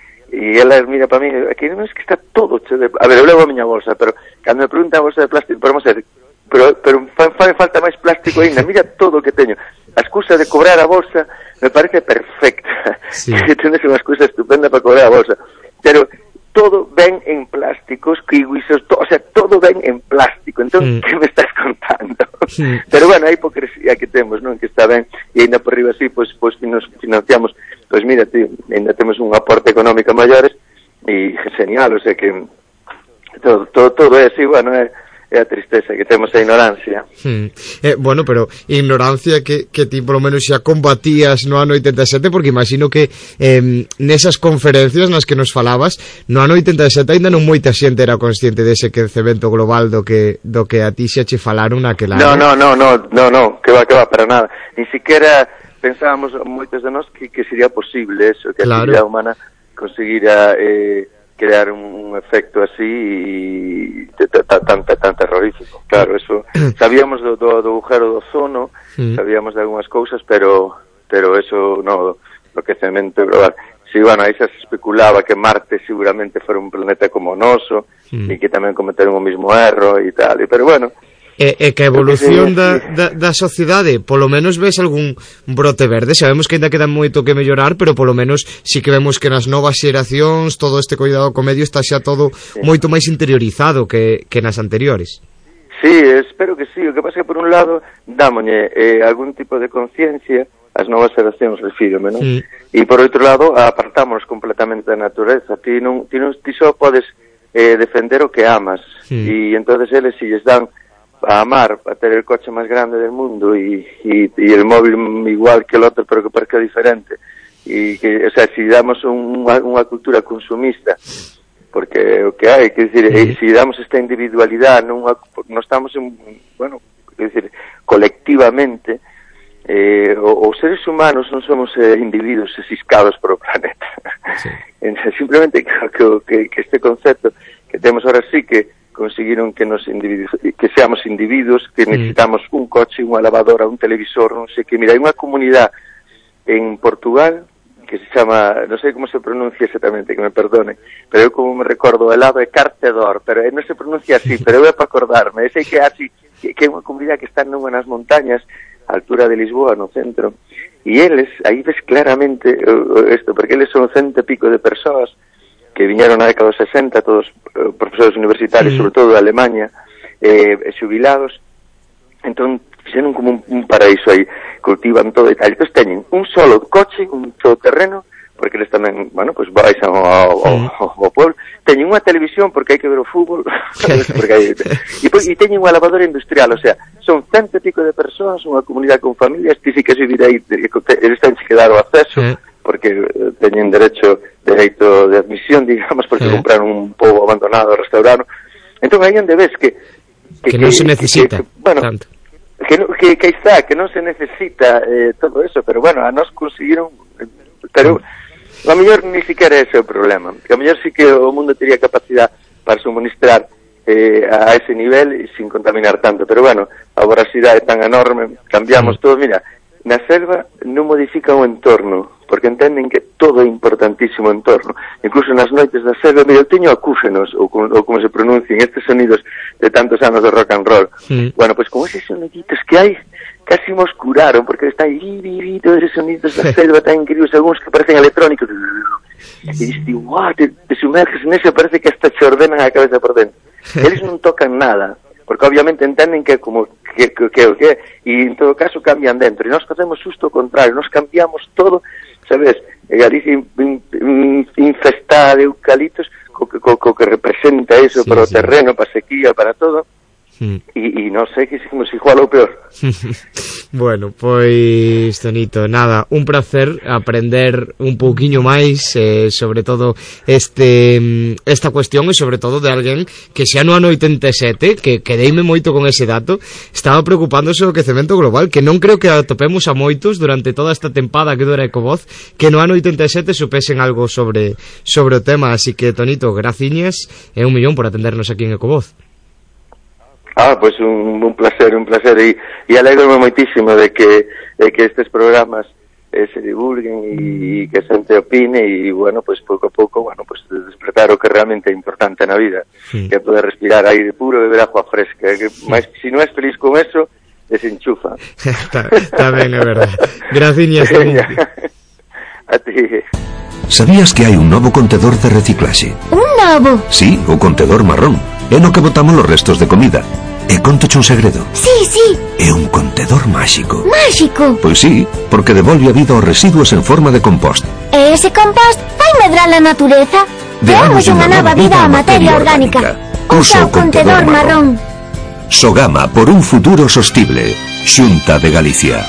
e ela mira para mí, aquí non é que está todo che de... A ver, eu levo a miña bolsa, pero cando me preguntan a bolsa de plástico, pero vamos a ver, pero, pero fa, fa, falta máis plástico ainda, mira todo o que teño. A excusa de cobrar a bolsa me parece perfecta, sí. Que tendes unha excusa estupenda para cobrar a bolsa, pero todo ven en plásticos, kiwis, to, o sea, todo ven en plástico, entón, mm. que me estás contando? Mm. Pero bueno, a hipocresía que temos, non? Que está ben, e ainda por riba así, pois, pois nos financiamos. Pois mira, tío, ainda temos un aporte económico maiores e genial, o sea que todo, todo, todo é así, bueno, é, é a tristeza que temos a ignorancia. Hmm. Eh, bueno, pero ignorancia que, que ti polo menos xa combatías no ano oitenta e sete, porque imagino que eh, nesas conferencias nas que nos falabas, no ano oitenta e sete ainda non moita xente era consciente dese quecemento global do que do que a ti xa che falaron naquela ano. No, no, no, no, no, no, que va, que va, para nada. Ni siquiera pensábamos moitos de nós que, que sería posible eso, que claro. A actividade humana conseguira eh, crear un, un efecto así e tan, tan, tan terrorífico. Claro, eso sabíamos do, do, do agujero do ozono, mm. sabíamos de algunhas cousas, pero pero eso no, do quecemento global. Sí, bueno, aí xa se especulaba que Marte seguramente fora un planeta como o noso, mm. e que tamén cometeron o mismo erro e tal, e, pero bueno, E, e que a evolución da, da, da sociedade, polo menos ves algún brote verde. Sabemos que ainda queda moito que mellorar, pero polo menos sí que vemos que nas novas xeracións todo este cuidado co medio está xa todo sí. moito máis interiorizado que, que nas anteriores. Sí, espero que sí. O que pasa é que por un lado dámolle eh, algún tipo de conciencia as novas xeracións, refírome, non? Sí. E por outro lado apartámonos completamente da natureza. Ti, non, ti, non, ti só podes eh, defender o que amas, sí. E entonces eles si lles dan a amar, a ter el coche máis grande del mundo e, e, e el móvil igual que el outro pero que parece diferente e que, o sea, si damos un, unha, unha cultura consumista porque o que hai, que decir, sí. Si damos esta individualidade non, non estamos en, bueno, que decir, colectivamente eh, os seres humanos non somos eh, individuos ciscados por o planeta sí. Simplemente que, que, que este concepto que temos ahora sí que conseguiron que nos individu que seamos individuos, que necesitamos un coche, unha lavadora, un televisor, non sei que. Mira, hai unha comunidade en Portugal que se chama, non sei como se pronuncia exactamente, que me perdone, pero eu como me recordo, o lado é Cartedor, pero non se pronuncia así, pero eu é para acordarme, sei que é así, que, que é unha comunidade que está nunha nas montañas, a altura de Lisboa, no centro, e eles, aí ves claramente uh, isto, porque eles son cento e pico de persoas, que viñeron na década dos sesenta, todos eh, profesores universitarios, mm. sobre todo de Alemanha, eh, xubilados, entón fixeron como un, un paraíso aí, cultivan todo e tal, entón teñen un solo coche, un solo terreno, porque eles tamén, bueno, pues baixan ao, ao, ao, ao pueblo, teñen unha televisión porque hai que ver o fútbol, porque hai, e, e teñen unha lavadora industrial, o sea, son cento e pico de persoas, unha comunidade con familias, ti si que vivir aí, eles ten que dar o acceso, mm. porque teñen derecho dereito de admisión, digamos, porque sí. Compraron un pobo abandonado, restauraron. Entón, aí onde ves que... Que, que non se necesita que, que, bueno, tanto. Que, que, que está, que non se necesita eh, todo eso, pero bueno, a nos conseguiron... Pero a mellor ni siquiera ese é o problema. Que a mellor sí que o mundo teria capacidade para suministrar eh, a ese nivel e sin contaminar tanto. Pero bueno, a voracidade é tan enorme, cambiamos sí. Todo. Mira, na selva non modifica o entorno, porque entenden que todo é importantísimo o entorno. Incluso nas noites da selva, mira, eu teño acúfenos, ou, ou como se pronuncian, estes sonidos de tantos anos de rock and roll. Sí. Bueno, pues como esos soniditos que hai, casi me oscuraron, porque está aí, todos esos sonidos da selva tan increíbles, algúns que parecen electrónicos. E diste, wow, te, te sumerges nese, parece que hasta te ordenan a cabeza por dentro. Eles non tocan nada, porque obviamente entenden que como que que que, que e en todo caso cambian dentro, e nós facemos justo o contrario, nós cambiamos todo, sabes, Galicia in, in, infestada de eucaliptos co, co, co que representa eso sí, para o sí. Terreno, para a sequía, para todo, mm. e, e non sei que seguimos igual ou peor. Bueno, pois, Tonito, nada, un placer aprender un pouquiño máis eh, sobre todo este esta cuestión e sobre todo de alguén que xa no ano oitenta e sete, que quedeime moito con ese dato, estaba preocupándose do aquecemento global, que non creo que atopemos a moitos durante toda esta tempada que dura Ecovoz, que no ano oitenta e sete supesen algo sobre sobre o tema, así que, Tonito, graciñas e un millón por atendernos aquí en Ecovoz. Ah, pois pues un, un placer, un placer e, e alegro-me moitísimo de que, de que estes programas eh, se divulguen e, e que a xente opine e, bueno, pois pues, pouco a pouco, bueno, pois pues, despertar o que realmente é importante na vida, sí. Que é poder respirar aire puro e beber agua fresca, que máis, si non és feliz con eso, desenchufa. Está ben, é verdade. Graciñas. A ti. ¿Sabías que hai un novo contedor de reciclaxe? Un novo? Sí, o contedor marrón. É no que botamos os restos de comida. E contoche un segredo. Sí, sí. É un contedor máxico. Máxico? Pois sí, porque devolve a vida aos residuos en forma de compost. E ese compost vai medrar a natureza? Deamos unha nova vida á materia orgánica. Usa o contedor marrón. Sogama por un futuro sostible. Xunta de Galicia.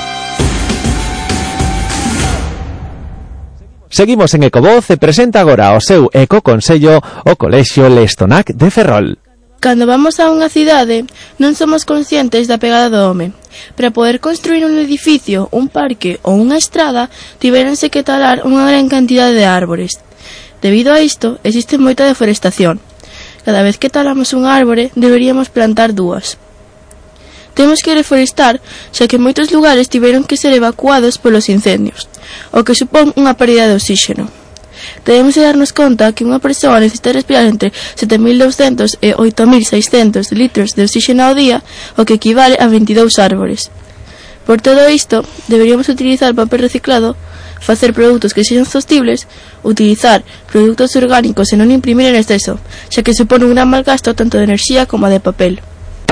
Seguimos en Ecovoz e presenta agora o seu ecoconsello o Colexio Lestonac de Ferrol. Cando vamos a unha cidade, non somos conscientes da pegada do home. Para poder construir un edificio, un parque ou unha estrada, tiveronse que talar unha gran cantidade de árbores. Debido a isto, existe moita deforestación. Cada vez que talamos un árbore, deberíamos plantar dúas. Temos que reforestar, xa que moitos lugares tiveron que ser evacuados polos incendios, o que supón unha pérdida de oxígeno. Debemos de darnos conta que unha persoa necesita respirar entre sete mil douscentos e oito mil seiscentos litros de oxígeno ao día, o que equivale a veintidós árbores. Por todo isto, deberíamos utilizar papel reciclado, facer produtos que sexan sostibles, utilizar produtos orgánicos e non imprimir en exceso, xa que supón un gran malgasto tanto de enerxía como de papel.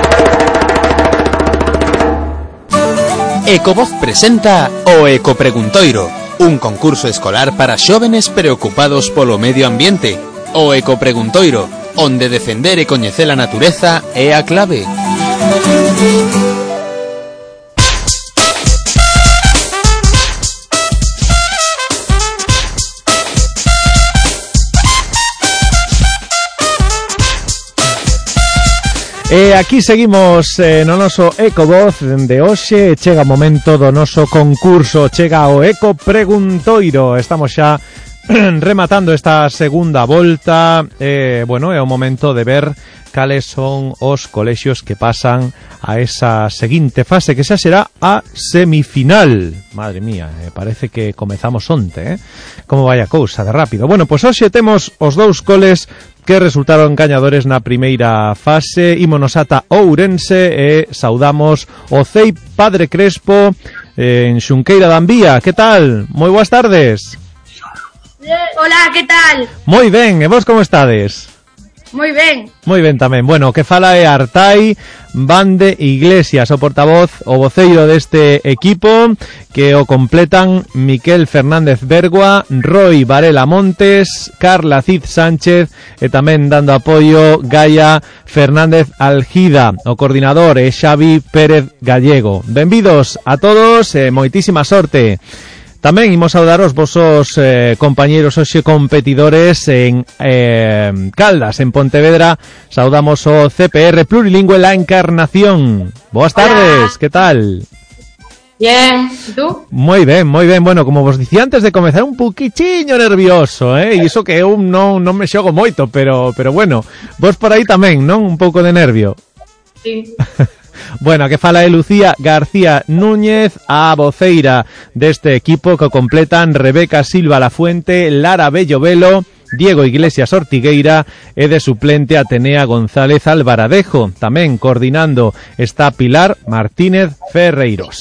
Ecovoz presenta o Ecopreguntoiro, un concurso escolar para xóvenes preocupados polo medio ambiente. O Ecopreguntoiro, onde defender e coñecer a natureza é a clave. E aquí seguimos eh, no noso Ecovoz de hoxe. Chega o momento do noso concurso, chega o Ecopreguntoiro. Estamos xa rematando esta segunda volta. eh, Bueno, é o momento de ver cales son os colexios que pasan a esa seguinte fase, que xa será a semifinal. Madre mía, eh, parece que comezamos onte, eh? Como vai a cousa de rápido. Bueno, pois hoxe temos os dous coles que resultaron gañadores na primeira fase. Ímonos ata Ourense e saudamos o C E I Padre Crespo eh, en Xunqueira da Ambía. Que tal? Moi boas tardes. Hola, que tal? Moi ben, e vos como estades? Moi ben. Moi ben tamén. Bueno, que fala é Artai Bande Iglesias, o portavoz, o voceiro deste equipo, que o completan Miquel Fernández Bergua, Roy Varela Montes, Carla Cid Sánchez e tamén dando apoio Gaia Fernández Algida. O coordinador é Xavi Pérez Gallego. Benvidos a todos e moitísima sorte. Tamén imos saudar os vosos eh, compañeiros hoxe competidores en eh, Caldas, en Pontevedra. Saudamos o C P R Plurilingüe La Encarnación. Boas tardes, que tal? Bien, ¿y tú? Moi ben, moi ben. Bueno, como vos dicía antes de comezar, un poquichiño nervioso, eh? E iso que eu non, non me xogo moito, pero, pero bueno, vos por aí tamén, non? Un pouco de nervio. Sí. Bueno, que fala é Lucía García Núñez, a voceira deste equipo, que completan Rebeca Silva Lafuente, Lara Bello Velo, Diego Iglesias Ortigueira e de suplente Atenea González Alvaradejo. Tamén coordinando está Pilar Martínez Ferreiros.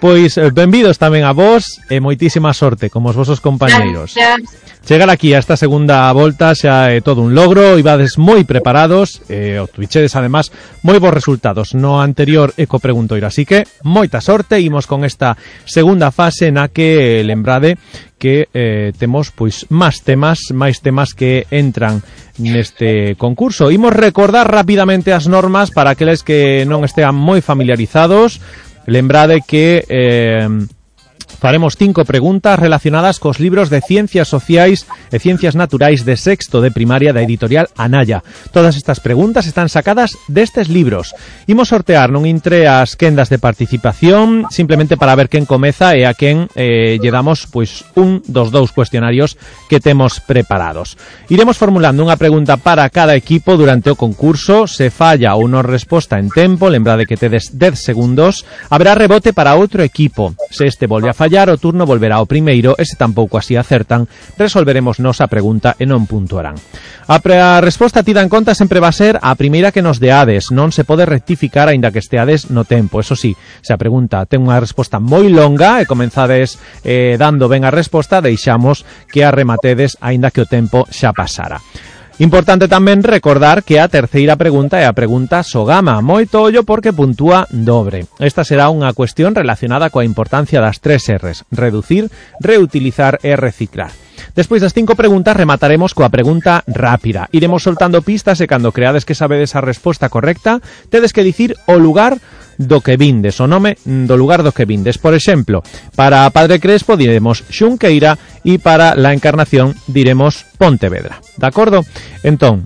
Pois benvidos tamén a vos e moitísima sorte como os vosos compañeiros. Chegar aquí a esta segunda volta xa é todo un logro, ibades moi preparados e obtuvichedes además moi bons resultados no anterior Eco Preguntoiro, así que moita sorte, imos con esta segunda fase na que lembrade que eh, temos pois máis temas, máis temas que entran neste concurso. Imos recordar rapidamente as normas para aqueles que non estean moi familiarizados. Lembrade que eh, faremos cinco preguntas relacionadas cos libros de Ciencias Sociais e Ciencias Naturais de sexto de primaria da editorial Anaya. Todas estas preguntas están sacadas destes libros. Imos sortear non intre as quendas de participación simplemente para ver quen comeza e a quen eh, lle damos pois un dos dous cuestionarios que temos preparados. Iremos formulando unha pregunta para cada equipo durante o concurso. Se falla ou non resposta en tempo, lembrade que tedes dez segundos, haberá rebote para outro equipo. Se este volve a fallar, o turno volverá ao primeiro e se tampouco así acertan, resolveremos nos a pregunta e non puntuarán. A, pre a resposta tida en conta sempre va a ser a primeira que nos deades, non se pode rectificar aínda que esteades no tempo. Eso sí, se a pregunta ten unha resposta moi longa e comenzades eh, dando ben a resposta, deixamos que a rematedes aínda que o tempo xa pasara. Importante tamén recordar que a terceira pregunta é a pregunta Sogama. Moito ollo porque puntúa dobre. Esta será unha cuestión relacionada coa importancia das tres R's: reducir, reutilizar e reciclar. Despois das cinco preguntas remataremos coa pregunta rápida. Iremos soltando pistas e cando creades que sabedes a resposta correcta, tedes que dicir o lugar do que vindes, o nome do lugar do que vindes. Por exemplo, para Padre Crespo diremos Xunqueira e para La Encarnación diremos Pontevedra. De acordo? Entón,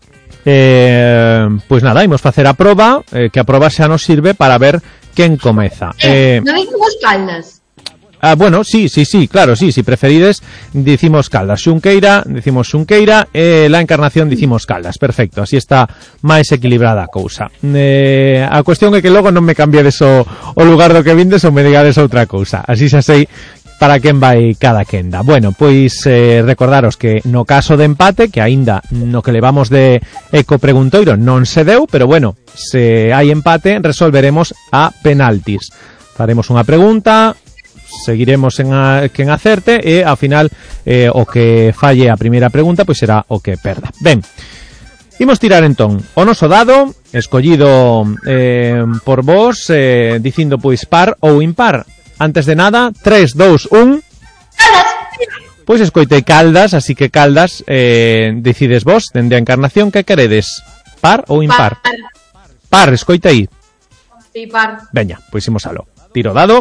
eh, pois nada, imos facer a proba, eh, que a proba xa nos sirve para ver quen comeza. Eh, eh, non dicimos Caldas? Ah, bueno, sí, sí, sí, claro, sí, si preferides dicimos Caldas. Xunqueira, dicimos Xunqueira e La Encarnación dicimos Caldas. Perfecto, así está máis equilibrada a cousa. Eh, a cuestión é que logo non me cambiades o, o lugar do que vindes ou me digades outra cousa. Así xa sei para quen vai cada quenda. Bueno, pois eh, recordaros que no caso de empate, que aínda no que levamos de Eco Preguntoiro non se deu, pero bueno, se hai empate resolveremos a penaltis. Faremos unha pregunta, seguiremos en a, quen acerte e ao final eh, o que falle a primeira pregunta pois será o que perda. Ben, imos tirar entón o noso dado escollido eh, por vos, eh, dicindo pois par ou impar. Antes de nada, tres, dous, un... Caldas! Pois escoitei Caldas, así que Caldas eh, decides vos, dende a Encarnación, que queredes? Par ou impar? Par. Par, escoitei. Sí, par. Veña, pois imos alo. Tiro dado.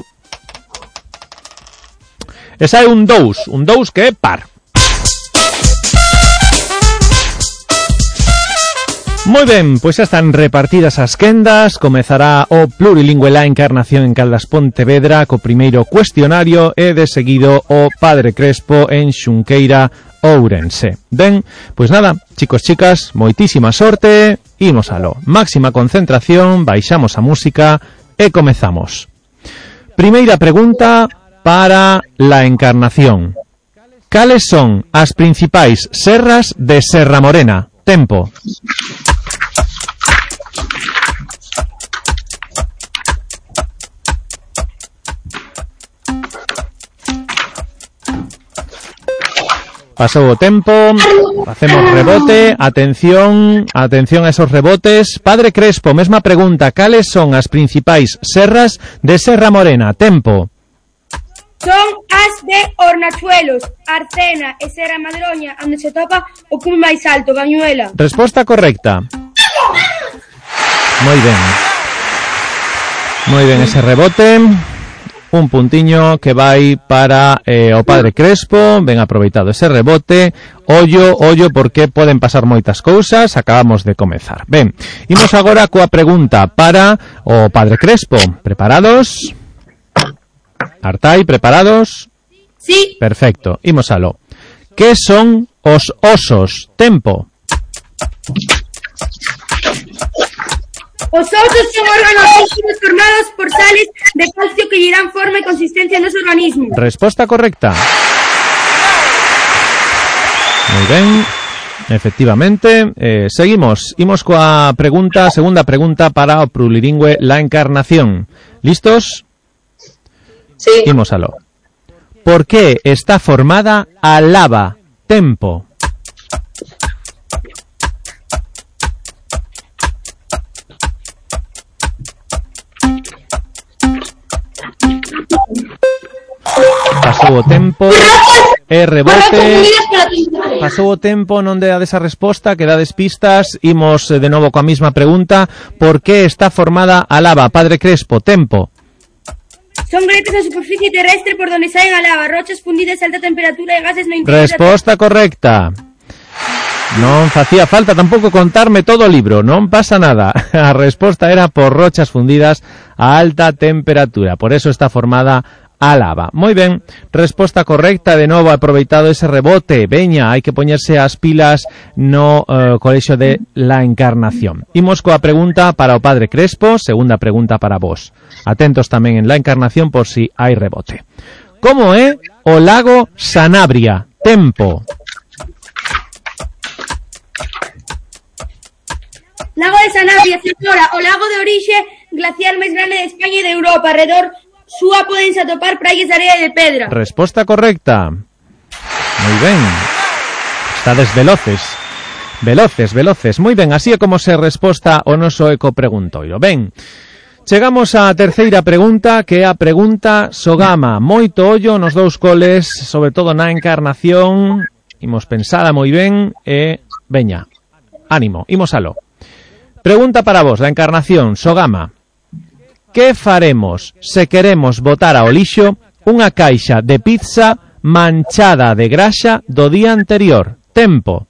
Esa é un dous, un dous que é par. Moi ben, pois xa están repartidas as quendas. Comezará o plurilingüe La Encarnación en Caldas Pontevedra co primeiro cuestionario e de seguido o Padre Crespo en Xunqueira Ourense. Ben, pois nada, chicos, chicas, moitísima sorte. Imos alo. Máxima concentración, baixamos a música e comezamos. Primeira pregunta para La Encarnación. Cales son as principais serras de Serra Morena? Tempo. Pasou o tempo, facemos rebote, atención, atención a esos rebotes. Padre Crespo, mesma pregunta, cales son as principais serras de Serra Morena? Tempo. Son as de Hornachuelos, Arcena e Serra Madroña, onde se topa o cume máis alto, Bañuela. Resposta correcta. Moi ben. Moi ben ese rebote. Un puntiño que vai para eh, o Padre Crespo. Ben aproveitado ese rebote. Ollo, ollo, porque poden pasar moitas cousas. Acabamos de comezar. Ben, imos agora coa pregunta para o Padre Crespo. Preparados? Artai, preparados? Sí. Perfecto, imos alo. Que son os osos? Tempo. Os osos son organismos formados por sales de calcio que lle dan forma e consistencia nos organismos. Resposta correcta. Moi ben, efectivamente. Eh, seguimos, imos coa pregunta, segunda pregunta para o plurilingüe La Encarnación. Listos? Sí. Imos aló. Por que está formada a lava? Tempo. Pasou o tempo. E rebote. Pasou o tempo, non dades a resposta, que dades pistas. Imos de novo coa mesma pregunta. Por que está formada a lava? Padre Crespo, tempo. Son grietas na superficie terrestre por donde saen a lava, rochas fundidas a alta temperatura e gases no interior. Resposta correcta. Non facía falta tampouco contarme todo o libro, non pasa nada. A resposta era por rochas fundidas a alta temperatura. Por eso está formada a lava. Moi ben, resposta correcta, de novo aproveitado ese rebote. Veña, hai que poñerse as pilas no uh, colexio de la Encarnación. Imos coa pregunta para o Padre Crespo, segunda pregunta para vos. Atentos tamén en la Encarnación por si hai rebote. Como é o lago Sanabria? Tempo. Lago de Sanabria, señora, o lago de orixe glacial máis grande de España e de Europa, alrededor súa podense atopar praias de area e de pedra. Resposta correcta. Moi ben. Estades veloces. Veloces, veloces. Moi ben, así é como se resposta o noso eco preguntoiro. Ben, chegamos á terceira pregunta, que é a pregunta Sogama. Moito ollo nos dous coles, sobre todo na Encarnación. Imos pensada moi ben e veña, ánimo, imos aló. Pregunta para vos, da Encarnación, Sogama. Que faremos se queremos botar ao lixo unha caixa de pizza manchada de graxa do día anterior? Tempo.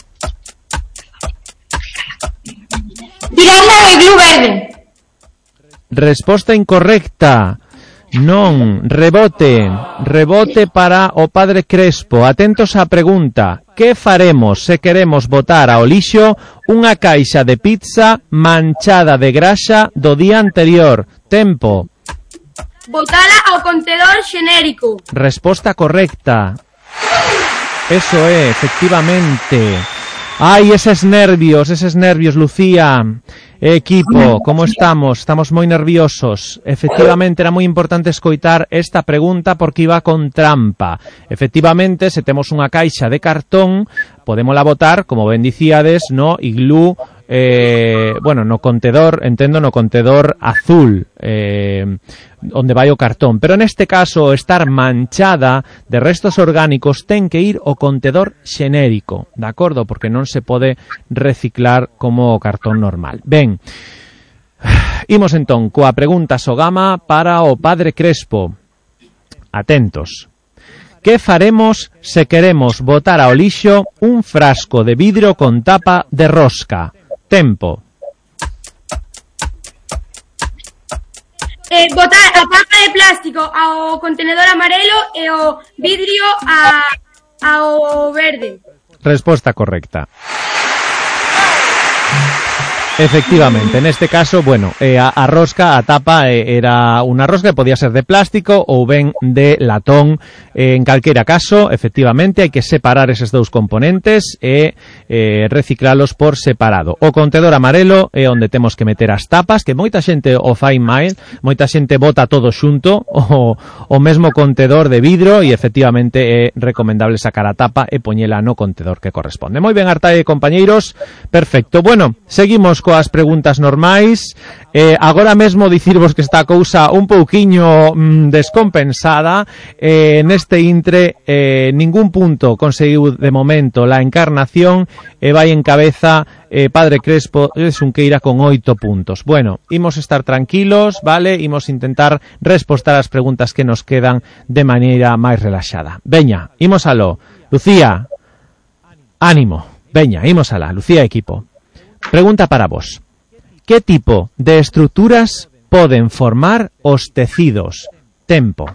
Tirarla ao iglú verde. Resposta incorrecta. Non, rebote. Rebote para o Padre Crespo. Atentos á pregunta. Que faremos se queremos botar ao lixo unha caixa de pizza manchada de graxa do día anterior? Tempo. Botala ao contedor xenérico. Resposta correcta. Eso é, efectivamente. Ai, eses nervios, eses nervios, Lucía. Equipo, como estamos? Estamos moi nerviosos. Efectivamente, era moi importante escoitar esta pregunta porque iba con trampa. Efectivamente, se temos unha caixa de cartón, podémola botar, como ben dicíades, no iglú, eh, bueno, no contedor, entendo, no contedor azul, eh, onde vai o cartón. Pero neste caso, estar manchada de restos orgánicos ten que ir ao contedor xenérico, de acordo? Porque non se pode reciclar como o cartón normal. Ben, imos entón coa pregunta Sogama para o Padre Crespo. Atentos. Que faremos se queremos botar ao lixo un frasco de vidro con tapa de rosca? Tempo. Eh, botar a tapa de plástico ao contenedor amarelo e o vidrio a, ao verde. Resposta correcta. Efectivamente, neste caso, bueno, eh, a, a rosca, a tapa, eh, era unha rosca que podía ser de plástico ou ben de latón. Eh, en calquera caso, efectivamente, hai que separar eses dous componentes e eh, reciclalos por separado. O contedor amarelo é onde temos que meter as tapas, que moita xente o fai mal, moita xente bota todo xunto, o, o mesmo contedor de vidro, e efectivamente é recomendable sacar a tapa e poñela no contedor que corresponde. Moi ben, Artae, compañeiros, perfecto. Bueno, seguimos coas preguntas normais. Eh, agora mesmo dicirvos que está a cousa un pouquiño mm, descompensada. Eh, neste intre eh, ningún punto conseguiu de momento la Encarnación e vai en cabeza eh, Padre Crespo de Xunqueira con oito puntos. Bueno, imos estar tranquilos, vale? Imos intentar respostar as preguntas que nos quedan de maneira máis relaxada. Veña, imos aló. Lucía, ánimo. Veña, imos alá. Lucía, equipo. Pregunta para vos. Que tipo de estruturas poden formar os tecidos? Tempo.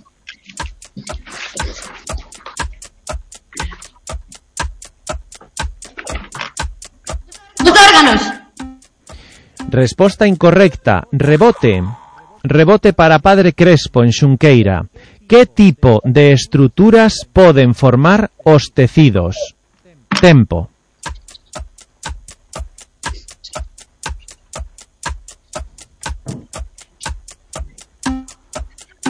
Dos órganos. Resposta incorrecta. Rebote. Rebote para Padre Crespo en Xunqueira. Que tipo de estruturas poden formar os tecidos? Tempo.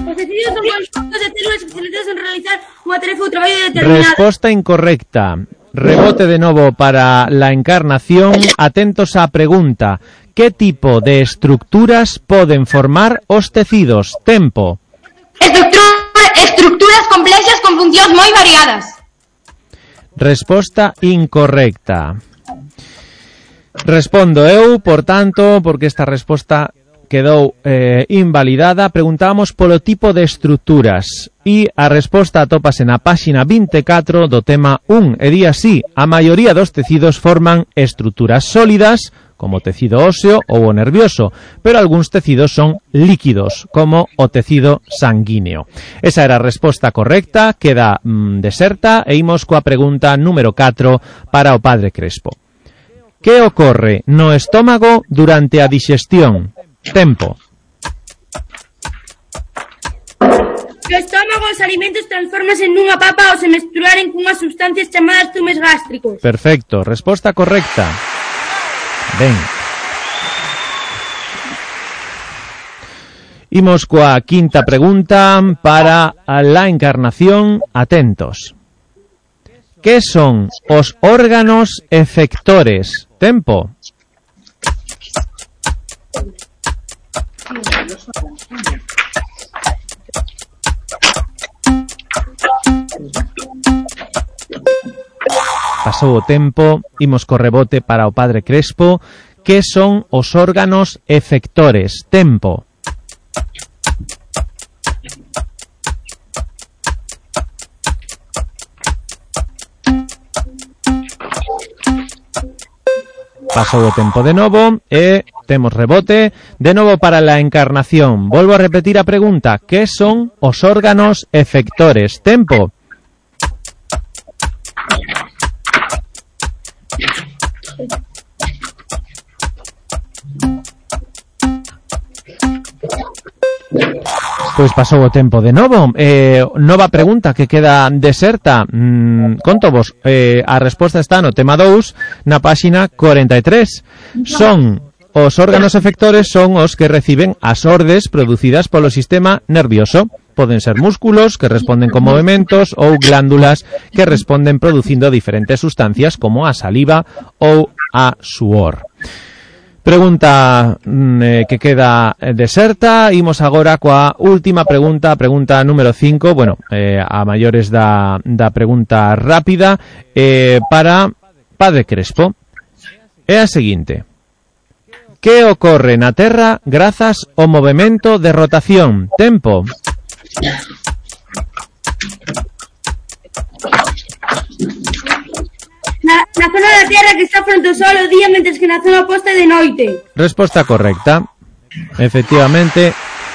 Os tecidos son conxuntos de células especializadas en realizar unha tarefa ou traballo determinado. Resposta incorrecta. Rebote de novo para la Encarnación. Atentos á pregunta. Que tipo de estructuras poden formar os tecidos? Tempo. Estructura, estructuras complexas con funcións moi variadas. Resposta incorrecta. Respondo eu, por tanto, porque esta resposta quedou eh, invalidada. Preguntábamos polo tipo de estructuras e a resposta atópase na páxina vinte e catro do tema un e di así: a maioría dos tecidos forman estructuras sólidas, como o tecido óseo ou o nervioso, pero algúns tecidos son líquidos, como o tecido sanguíneo. Esa era a resposta correcta, queda mm, deserta, e imos coa pregunta número catro para o Padre Crespo. Que ocorre no estómago durante a digestión? Tempo. No estómago os alimentos transformanse nunha papa ao se mesturaren cunhas sustancias chamadas zumes gástricos. Perfecto, resposta correcta. Ben. Imos coa quinta pregunta para la Encarnación. Atentos. Que son os órganos efectores? Tempo. Pasou o tempo, imos co rebote para o Padre Crespo. Que son os órganos efectores? Tempo. Pasou o tempo de novo e temos rebote. De novo para la Encarnación. Volvo a repetir a pregunta. Que son os órganos efectores? Tempo. Pois pasou o tempo de novo. Eh, nova pregunta que queda deserta. Mm, conto vos, eh, a resposta está no tema dous, na páxina cuarenta e tres. Son os órganos efectores son os que reciben as ordes producidas polo sistema nervioso. Poden ser músculos que responden con movimentos ou glándulas que responden producindo diferentes sustancias como a saliva ou a suor. Pregunta eh, que queda deserta. Imos agora coa última pregunta, pregunta número cinco, bueno, eh, a maiores da, da pregunta rápida, eh, para Padre Crespo. É a seguinte: que ocorre na Terra grazas ao movimento de rotación? Tempo. Na, na zona da Terra que está fronte ao sol o día, mentres que na zona oposta é de noite. Resposta correcta. Efectivamente,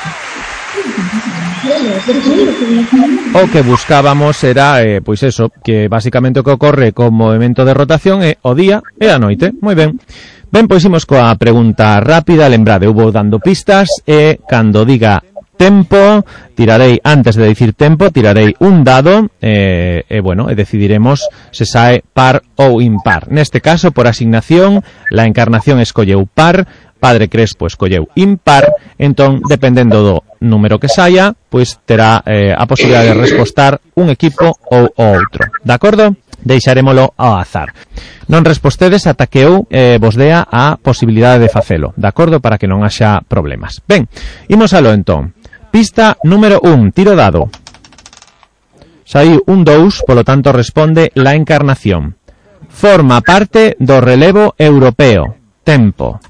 o que buscábamos era, eh, pois eso, que basicamente o que ocorre con movimento de rotación é o día e a noite. Moi ben. Ben, pois imos coa pregunta rápida. Lembrade, eu vou dando pistas e cando diga tempo, tirarei, antes de dicir tempo, tirarei un dado e, e bueno, e decidiremos se sae par ou impar. Neste caso, por asignación, la Encarnación escolleu par, Padre Crespo escolleu impar, entón, dependendo do número que saia, pois terá eh, a posibilidade de respostar un equipo ou o outro. De acordo? Deixarémolo ao azar. Non respostedes ata que eu eh, vos dea a posibilidade de facelo, de acordo? Para que non haxa problemas. Ben, imos alo entón. Pista número un, tiro dado. Saí un dous, polo tanto responde la Encarnación. Forma parte do relevo europeo. Tempo.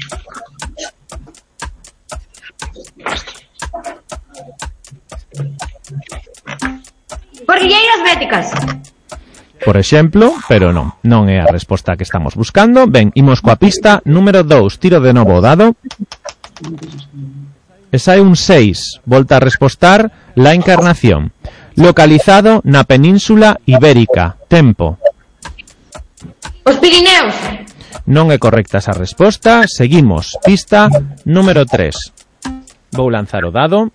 Borguilleiras béticas. Por exemplo, pero non, non é a resposta que estamos buscando. Ben, imos coa pista número dous, tiro de novo o dado. E sai un seis, volta a respostar la Encarnación. Localizado na Península Ibérica. Tempo. Os Pirineos. Non é correcta esa resposta. Seguimos. Pista número tres. Vou lanzar o dado.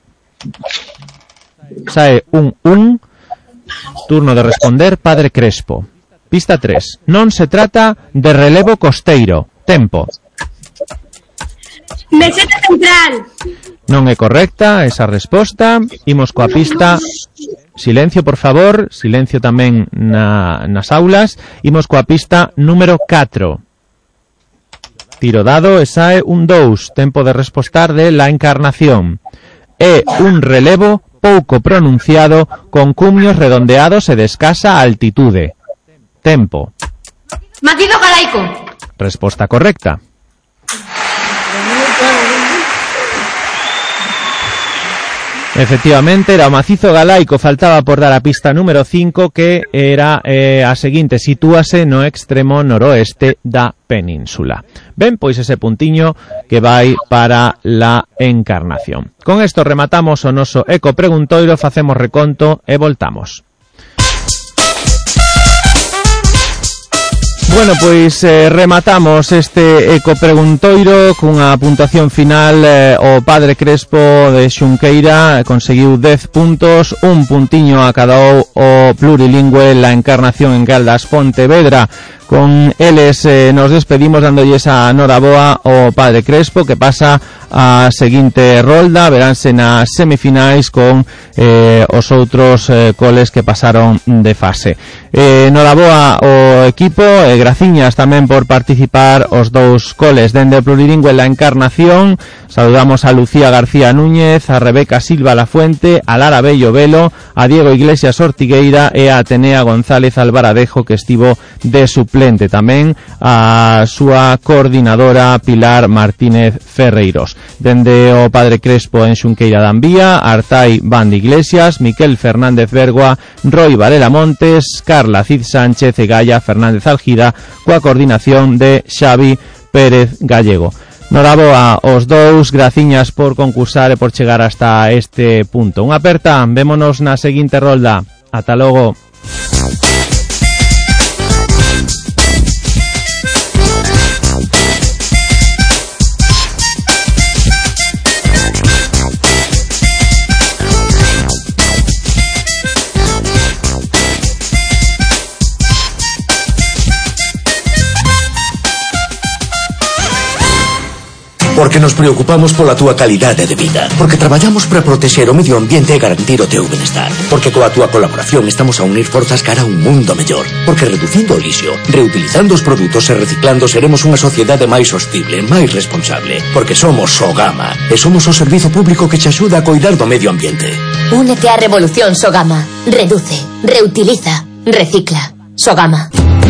Sae un un. Turno de responder Padre Crespo. Pista tres. Non se trata de relevo costeiro. Tempo. Meseta central. Non é correcta esa resposta. Imos coa pista. Silencio, por favor. Silencio tamén na, nas aulas. Imos coa pista número catro. Tiro dado e sae un dous. Tempo de respostar de La Encarnación. É un relevo pouco pronunciado con cumios redondeados e de escasa altitude. Tempo. Macizo galaico. Resposta correcta. Efectivamente, era o macizo galaico. Faltaba por dar a pista número cinco, que era eh, a seguinte: sitúase no extremo noroeste da península. Ben, pois ese puntiño que vai para La Encarnación. Con isto rematamos o noso Eco Preguntoiro, facemos reconto e voltamos. Bueno, pois eh, rematamos este Eco Preguntoiro cunha puntuación final. eh, o Padre Crespo de Xunqueira conseguiu dez puntos, un puntiño acadou o plurilingüe La Encarnación en Caldas Pontevedra. Con eles eh, nos despedimos dándolles a noraboa ao Padre Crespo, que pasa a seguinte rolda. Veránse nas semifinais con eh, os outros eh, coles que pasaron de fase. Eh, noraboa o equipo, e eh, graciñas tamén por participar os dous coles. Dende o plurilingüe La Encarnación saludamos a Lucía García Núñez, a Rebeca Silva Lafuente, a Lara Bello Velo, a Diego Iglesias Ortigueira e a Atenea González Alvaradejo, que estivo de suplente. Tamén a súa coordinadora Pilar Martínez Ferreiros. Dende o Padre Crespo en Xunqueira da Ambía, Artai Bande Iglesias, Miquel Fernández Bergua, Roy Varela Montes, Carla Cid Sánchez e Gaia Fernández Algida, coa coordinación de Xavi Pérez Gallego. Noraboa os dous, graciñas por concursar e por chegar hasta este punto. Unha aperta, vémonos na seguinte rolda. Ata logo. Porque nos preocupamos pola túa calidade de vida. Porque traballamos para protexer o medio ambiente e garantir o teu benestar. Porque coa túa colaboración estamos a unir forzas cara a un mundo mellor. Porque reducindo o lixo, reutilizando os produtos e reciclando seremos unha sociedade máis sostible, máis responsable. Porque somos Sogama e somos o servizo público que te axuda a coidar do medio ambiente. Únete á revolución Sogama. Reduce, reutiliza, recicla. Sogama.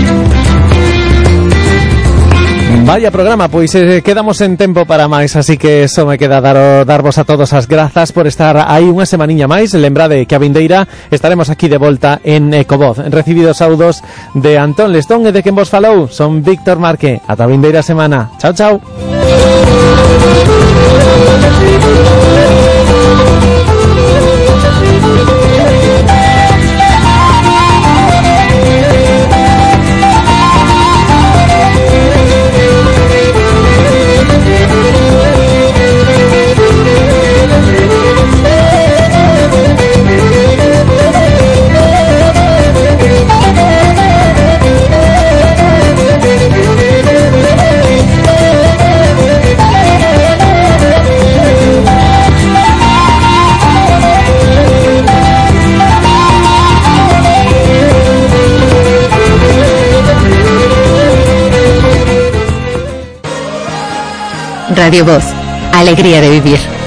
Vaya programa, pois eh, quedamos en tempo para máis, así que só me queda dar, darvos a todos as grazas por estar aí unha semaniña máis. Lembrade que a vindeira estaremos aquí de volta en Ecovoz. Recibidos saúdos de Antón Lestón e de quen vos falou, son Víctor Marque. Ata a vindeira semana. Chao, chao. Radio Voz, alegría de vivir.